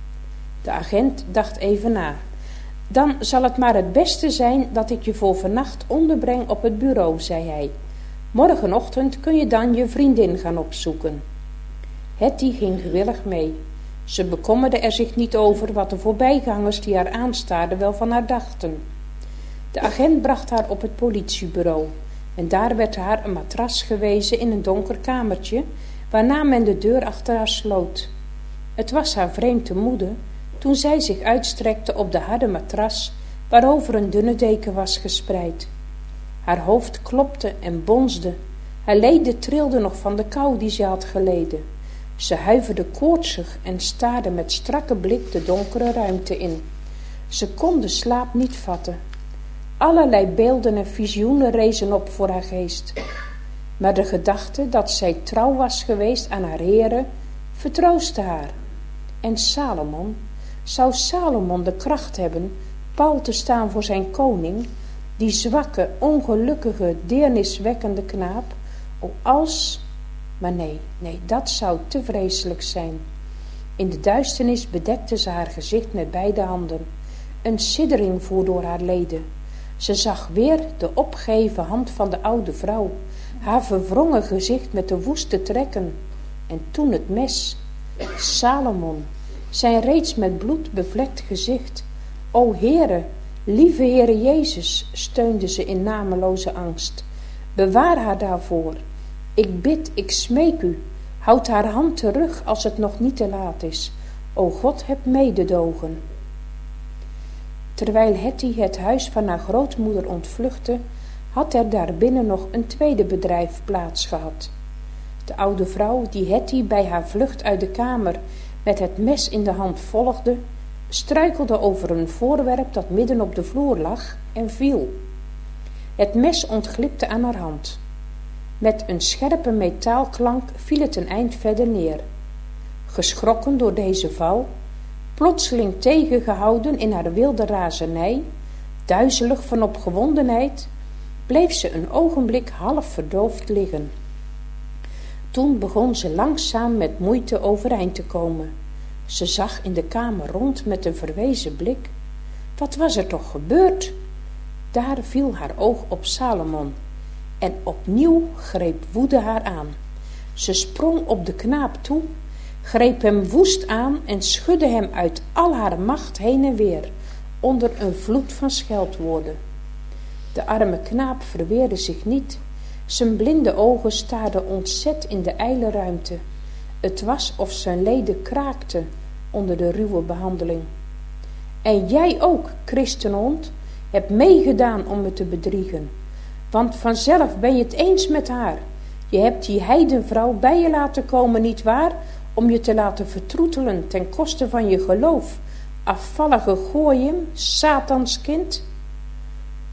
De agent dacht even na. Dan zal het maar het beste zijn dat ik je voor vannacht onderbreng op het bureau, zei hij. Morgenochtend kun je dan je vriendin gaan opzoeken. Hetty ging gewillig mee. Ze bekommerde er zich niet over wat de voorbijgangers die haar aanstaarden wel van haar dachten. De agent bracht haar op het politiebureau en daar werd haar een matras gewezen in een donker kamertje, waarna men de deur achter haar sloot. Het was haar vreemd te moede toen zij zich uitstrekte op de harde matras waarover een dunne deken was gespreid. Haar hoofd klopte en bonsde, haar leden trilden nog van de kou die ze had geleden. Ze huiverde koortsig en staarde met strakke blik de donkere ruimte in. Ze kon de slaap niet vatten. Allerlei beelden en visioenen rezen op voor haar geest. Maar de gedachte dat zij trouw was geweest aan haar Heere vertroostte haar. En Salomon, zou Salomon de kracht hebben pal te staan voor zijn koning, die zwakke, ongelukkige, deerniswekkende knaap, als... Maar nee, dat zou te vreselijk zijn. In de duisternis bedekte ze haar gezicht met beide handen. Een siddering voer door haar leden. Ze zag weer de opgeheven hand van de oude vrouw, haar verwrongen gezicht met de woeste trekken. En toen het mes. Salomon, zijn reeds met bloed bevlekt gezicht. O Heere, lieve Heere Jezus, steunde ze in nameloze angst. Bewaar haar daarvoor. Ik bid, ik smeek u, houd haar hand terug als het nog niet te laat is. O God, heb mededogen. Terwijl Hetty het huis van haar grootmoeder ontvluchtte, had er daarbinnen nog een tweede bedrijf plaats gehad. De oude vrouw, die Hetty bij haar vlucht uit de kamer met het mes in de hand volgde, struikelde over een voorwerp dat midden op de vloer lag en viel. Het mes ontglipte aan haar hand. Met een scherpe metaalklank viel het een eind verder neer. Geschrokken door deze val, plotseling tegengehouden in haar wilde razernij, duizelig van opgewondenheid, bleef ze een ogenblik half verdoofd liggen. Toen begon ze langzaam met moeite overeind te komen. Ze zag in de kamer rond met een verwezen blik. Wat was er toch gebeurd? Daar viel haar oog op Salomon. En opnieuw greep woede haar aan. Ze sprong op de knaap toe, greep hem woest aan en schudde hem uit al haar macht heen en weer, onder een vloed van scheldwoorden. De arme knaap verweerde zich niet. Zijn blinde ogen staarden ontzet in de ijle ruimte. Het was of zijn leden kraakten onder de ruwe behandeling. En jij ook, christenhond, hebt meegedaan om me te bedriegen. Want vanzelf ben je het eens met haar. Je hebt die heidenvrouw bij je laten komen, nietwaar, om je te laten vertroetelen ten koste van je geloof. Afvallige gooien, Satanskind.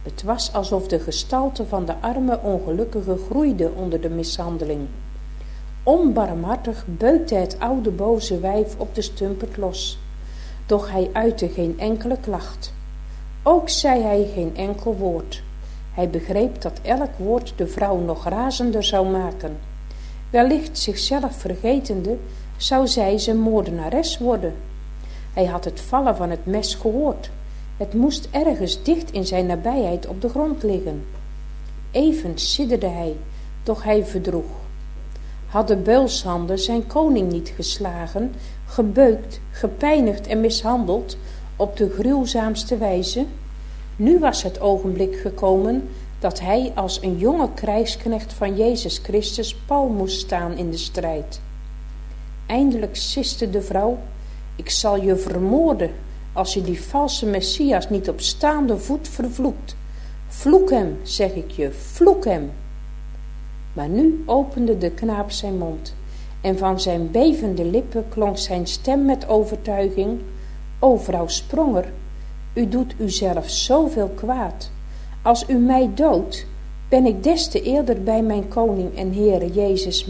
Het was alsof de gestalte van de arme ongelukkige groeide onder de mishandeling. Onbarmhartig beukte het oude boze wijf op de stumpert los. Doch hij uitte geen enkele klacht. Ook zei hij geen enkel woord. Hij begreep dat elk woord de vrouw nog razender zou maken. Wellicht zichzelf vergetende, zou zij zijn moordenares worden. Hij had het vallen van het mes gehoord. Het moest ergens dicht in zijn nabijheid op de grond liggen. Even sidderde hij, doch hij verdroeg. Hadden beulshanden zijn koning niet geslagen, gebeukt, gepijnigd en mishandeld op de gruwzaamste wijze? Nu was het ogenblik gekomen dat hij als een jonge krijgsknecht van Jezus Christus pal moest staan in de strijd. Eindelijk siste de vrouw: ik zal je vermoorden als je die valse Messias niet op staande voet vervloekt. Vloek hem, zeg ik je, vloek hem. Maar nu opende de knaap zijn mond en van zijn bevende lippen klonk zijn stem met overtuiging: o vrouw Spronger, u doet uzelf zoveel kwaad. Als u mij doodt, ben ik des te eerder bij mijn koning en Heere Jezus,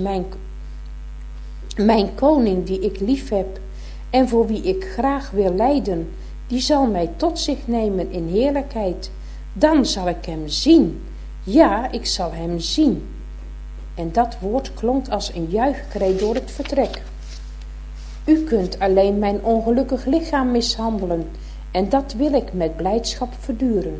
mijn koning die ik lief heb en voor wie ik graag wil lijden, die zal mij tot zich nemen in heerlijkheid. Dan zal ik hem zien. Ja, ik zal hem zien. En dat woord klonk als een juichkreet door het vertrek. U kunt alleen mijn ongelukkig lichaam mishandelen, en dat wil ik met blijdschap verduren.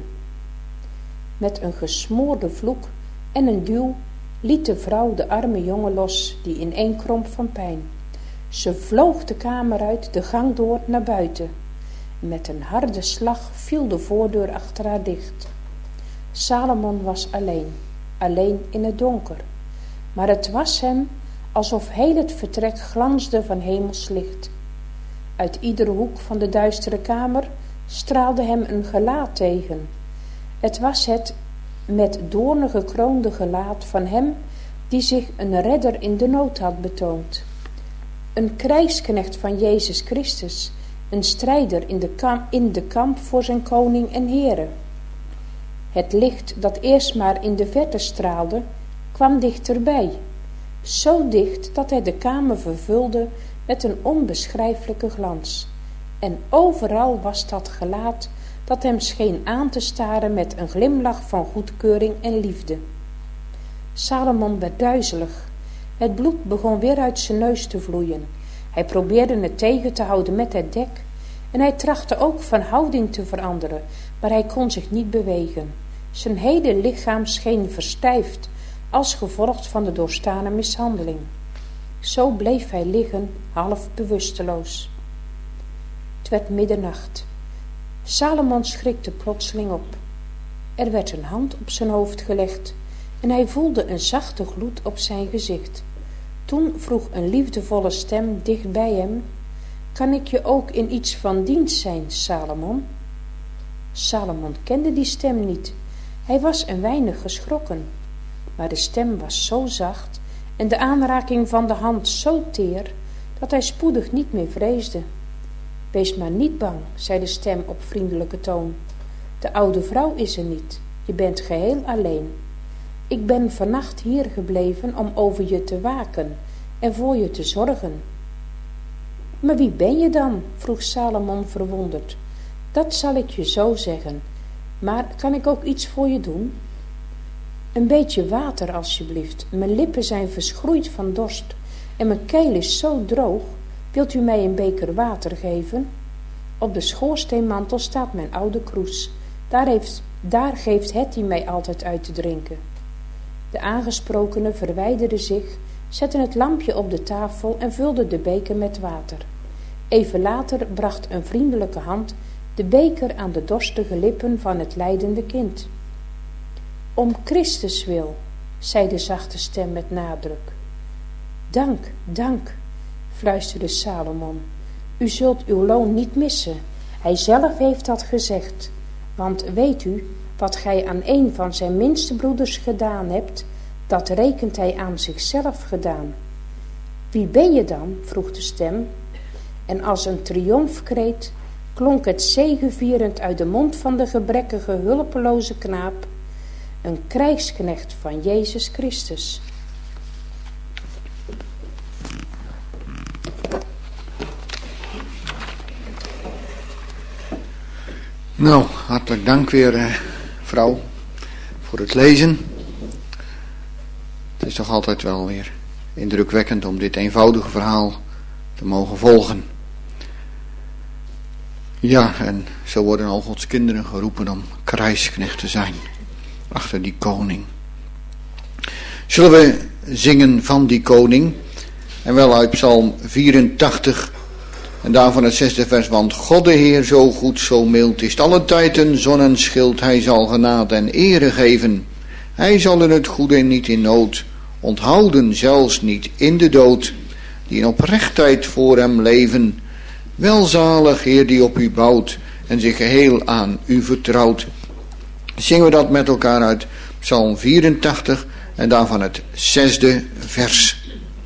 Met een gesmoorde vloek en een duw liet de vrouw de arme jongen los, die ineenkromp van pijn. Ze vloog de kamer uit, de gang door naar buiten. Met een harde slag viel de voordeur achter haar dicht. Salomon was alleen in het donker. Maar het was hem alsof heel het vertrek glansde van hemels licht. Uit iedere hoek van de duistere kamer straalde hem een gelaat tegen. Het was het met doornen gekroonde gelaat van hem die zich een redder in de nood had betoond. Een krijgsknecht van Jezus Christus, een strijder in de kamp voor zijn koning en Heere. Het licht dat eerst maar in de verte straalde, kwam dichterbij. Zo dicht dat hij de kamer vervulde met een onbeschrijfelijke glans. En overal was dat gelaat dat hem scheen aan te staren met een glimlach van goedkeuring en liefde. Salomon werd duizelig. Het bloed begon weer uit zijn neus te vloeien. Hij probeerde het tegen te houden met het dek en hij trachtte ook van houding te veranderen, maar hij kon zich niet bewegen. Zijn hele lichaam scheen verstijfd, als gevolg van de doorstane mishandeling. Zo bleef hij liggen, half bewusteloos. Het werd middernacht. Salomon schrikte plotseling op. Er werd een hand op zijn hoofd gelegd en hij voelde een zachte gloed op zijn gezicht. Toen vroeg een liefdevolle stem dicht bij hem: kan ik je ook in iets van dienst zijn, Salomon? Salomon kende die stem niet. Hij was een weinig geschrokken. Maar de stem was zo zacht en de aanraking van de hand zo teer, dat hij spoedig niet meer vreesde. Wees maar niet bang, zei de stem op vriendelijke toon. De oude vrouw is er niet. Je bent geheel alleen. Ik ben vannacht hier gebleven om over je te waken en voor je te zorgen. Maar wie ben je dan? Vroeg Salomon verwonderd. Dat zal ik je zo zeggen. Maar kan ik ook iets voor je doen? Een beetje water, alsjeblieft. Mijn lippen zijn verschroeid van dorst en mijn keel is zo droog. Wilt u mij een beker water geven? Op de schoorsteenmantel staat mijn oude kroes. Daar geeft Hetty mij altijd uit te drinken. De aangesprokene verwijderde zich, zette het lampje op de tafel en vulde de beker met water. Even later bracht een vriendelijke hand de beker aan de dorstige lippen van het lijdende kind. Om Christus wil, zei de zachte stem met nadruk. Dank, dank, fluisterde Salomon. U zult uw loon niet missen. Hij zelf heeft dat gezegd. Want weet u, wat gij aan een van zijn minste broeders gedaan hebt, dat rekent hij aan zichzelf gedaan. Wie ben je dan? Vroeg de stem. En als een triomfkreet klonk het zegevierend uit de mond van de gebrekkige, hulpeloze knaap, een krijgsknecht van Jezus Christus. Nou, hartelijk dank weer, vrouw, voor het lezen. Het is toch altijd wel weer indrukwekkend om dit eenvoudige verhaal te mogen volgen. Ja, en zo worden al Gods kinderen geroepen om krijgsknecht te zijn achter die koning. Zullen we zingen van die koning? En wel uit Psalm 84 en daarvan het 6e vers. Want God de Heer zo goed, zo mild is alle tijd een zon en schild. Hij zal genade en ere geven. Hij zal in het goede en niet in nood onthouden, zelfs niet in de dood. Die in oprechtheid voor hem leven. Welzalig Heer die op u bouwt en zich geheel aan u vertrouwt. Zingen we dat met elkaar uit Psalm 84 en daarvan het 6e vers.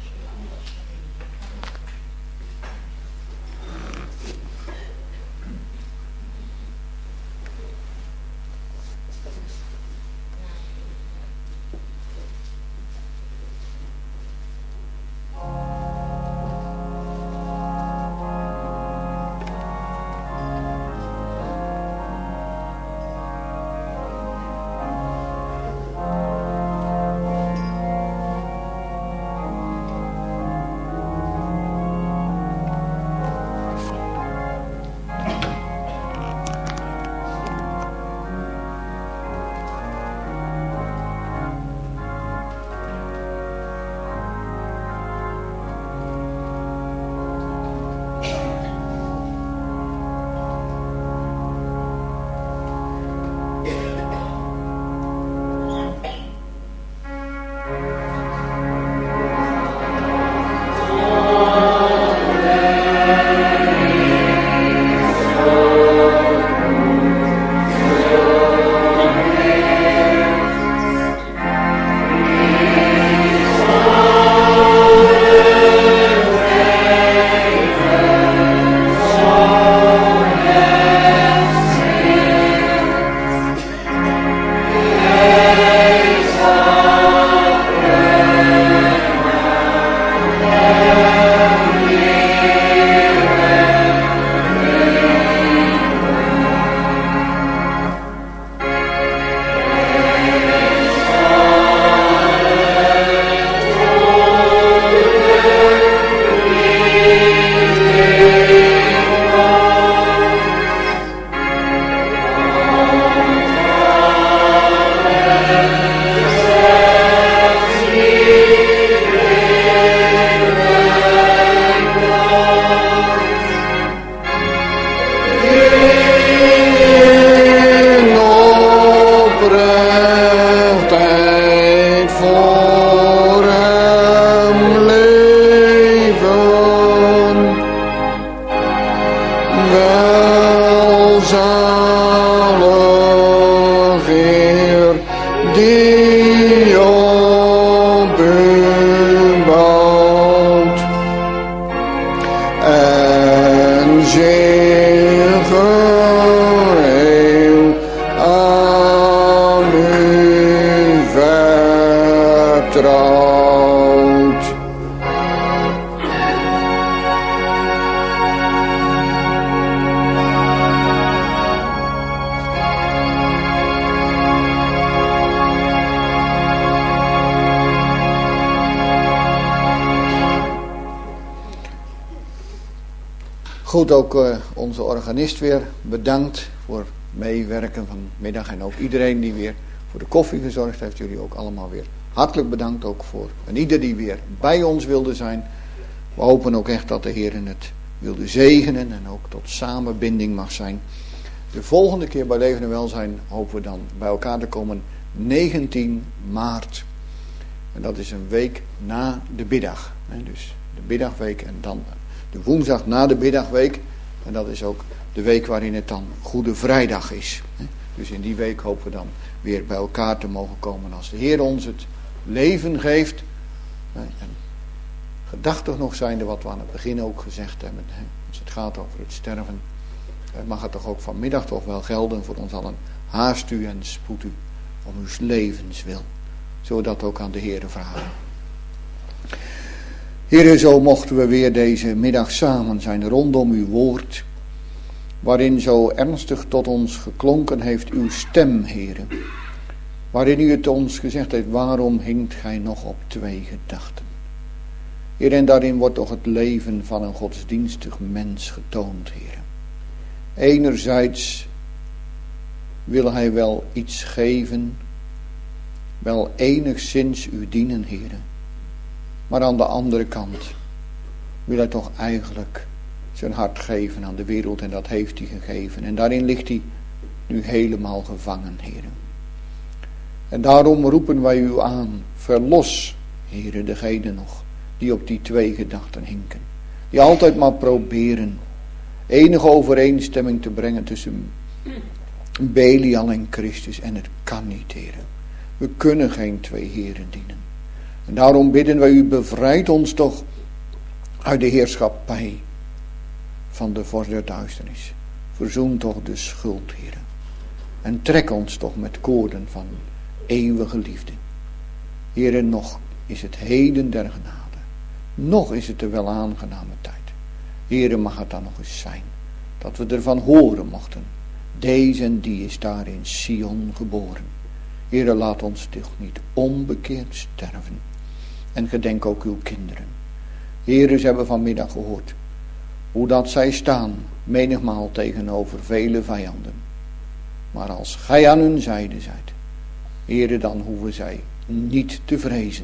Goed, ook onze organist weer bedankt voor meewerken vanmiddag. En ook iedereen die weer voor de koffie gezorgd heeft. Jullie ook allemaal weer hartelijk bedankt. Ook voor en ieder die weer bij ons wilde zijn. We hopen ook echt dat de Heer het wilde zegenen en ook tot samenbinding mag zijn. De volgende keer bij Leven en Welzijn hopen we dan bij elkaar te komen 19 maart. En dat is een week na de biddag. Dus de biddagweek en dan de woensdag na de biddagweek. En dat is ook de week waarin het dan Goede Vrijdag is. Dus in die week hopen we dan weer bij elkaar te mogen komen. Als de Heer ons het leven geeft. En gedachtig nog zijnde wat we aan het begin ook gezegd hebben. Als het gaat over het sterven. mag het toch ook vanmiddag toch wel gelden voor ons allen. Haast u en spoed u om uw levenswil. Zullen we dat ook aan de Heere vragen. Heere, zo mochten we weer deze middag samen zijn rondom uw woord, waarin zo ernstig tot ons geklonken heeft uw stem, Heere. Waarin u het ons gezegd heeft, waarom hinkt gij nog op twee gedachten? Heer, en daarin wordt toch het leven van een godsdienstig mens getoond, Heer. Enerzijds wil hij wel iets geven, wel enigszins u dienen, Heer. Maar aan de andere kant wil hij toch eigenlijk zijn hart geven aan de wereld, en dat heeft hij gegeven. En daarin ligt hij nu helemaal gevangen, Heer. En daarom roepen wij u aan, verlos, Heer, degene nog die op die twee gedachten hinken. Die altijd maar proberen enige overeenstemming te brengen tussen Belial en Christus. En het kan niet, heren. We kunnen geen twee heren dienen. En daarom bidden wij u, bevrijd ons toch uit de heerschappij van de vorst der duisternis. Verzoen toch de schuld, heren. En trek ons toch met koorden van eeuwige liefde. Heren, nog is het heden der genade. Nog is het de wel aangename tijd. Heren, mag het dan nog eens zijn dat we ervan horen mochten. Deze en die is daar in Sion geboren. Heren, laat ons toch niet onbekeerd sterven. En gedenk ook uw kinderen. Heren, ze hebben vanmiddag gehoord hoe dat zij staan, menigmaal tegenover vele vijanden. Maar als gij aan hun zijde zijt, Heren, dan hoeven zij niet te vrezen.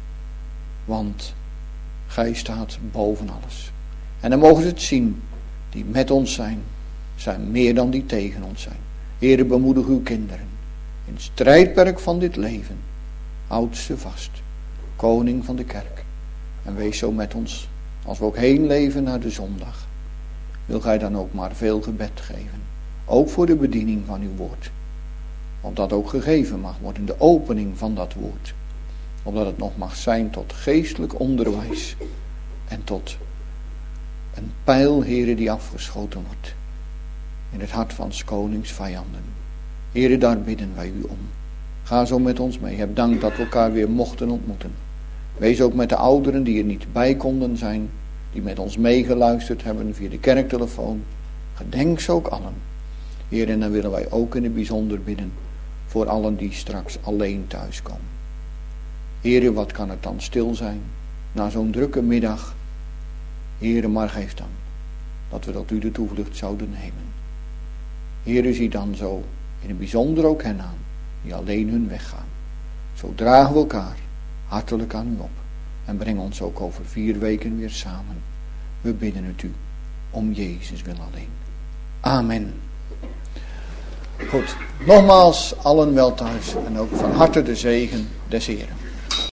Want gij staat boven alles. En dan mogen ze het zien, die met ons zijn meer dan die tegen ons zijn. Heere, bemoedig uw kinderen. In het strijdperk van dit leven, houd ze vast. Koning van de kerk. En wees zo met ons, als we ook heen leven naar de zondag. Wil gij dan ook maar veel gebed geven. Ook voor de bediening van uw woord. Opdat ook gegeven mag worden, de opening van dat woord. Opdat het nog mag zijn tot geestelijk onderwijs. En tot een pijl, Heere, die afgeschoten wordt. In het hart van 's konings vijanden. Heere, daar bidden wij u om. Ga zo met ons mee. Heb dank dat we elkaar weer mochten ontmoeten. Wees ook met de ouderen die er niet bij konden zijn. Die met ons meegeluisterd hebben via de kerktelefoon. Gedenk ze ook allen. Heer, en dan willen wij ook in het bijzonder bidden voor allen die straks alleen thuiskomen. Heere, wat kan het dan stil zijn na zo'n drukke middag. Heere, maar geef dan dat we tot u de toevlucht zouden nemen. Heere, zie dan zo in het bijzonder ook hen aan die alleen hun weg gaan. Zo dragen we elkaar hartelijk aan u op. En breng ons ook over 4 weken weer samen. We bidden het u om Jezus wil alleen. Amen. Goed, nogmaals allen wel thuis en ook van harte de zegen des Heren.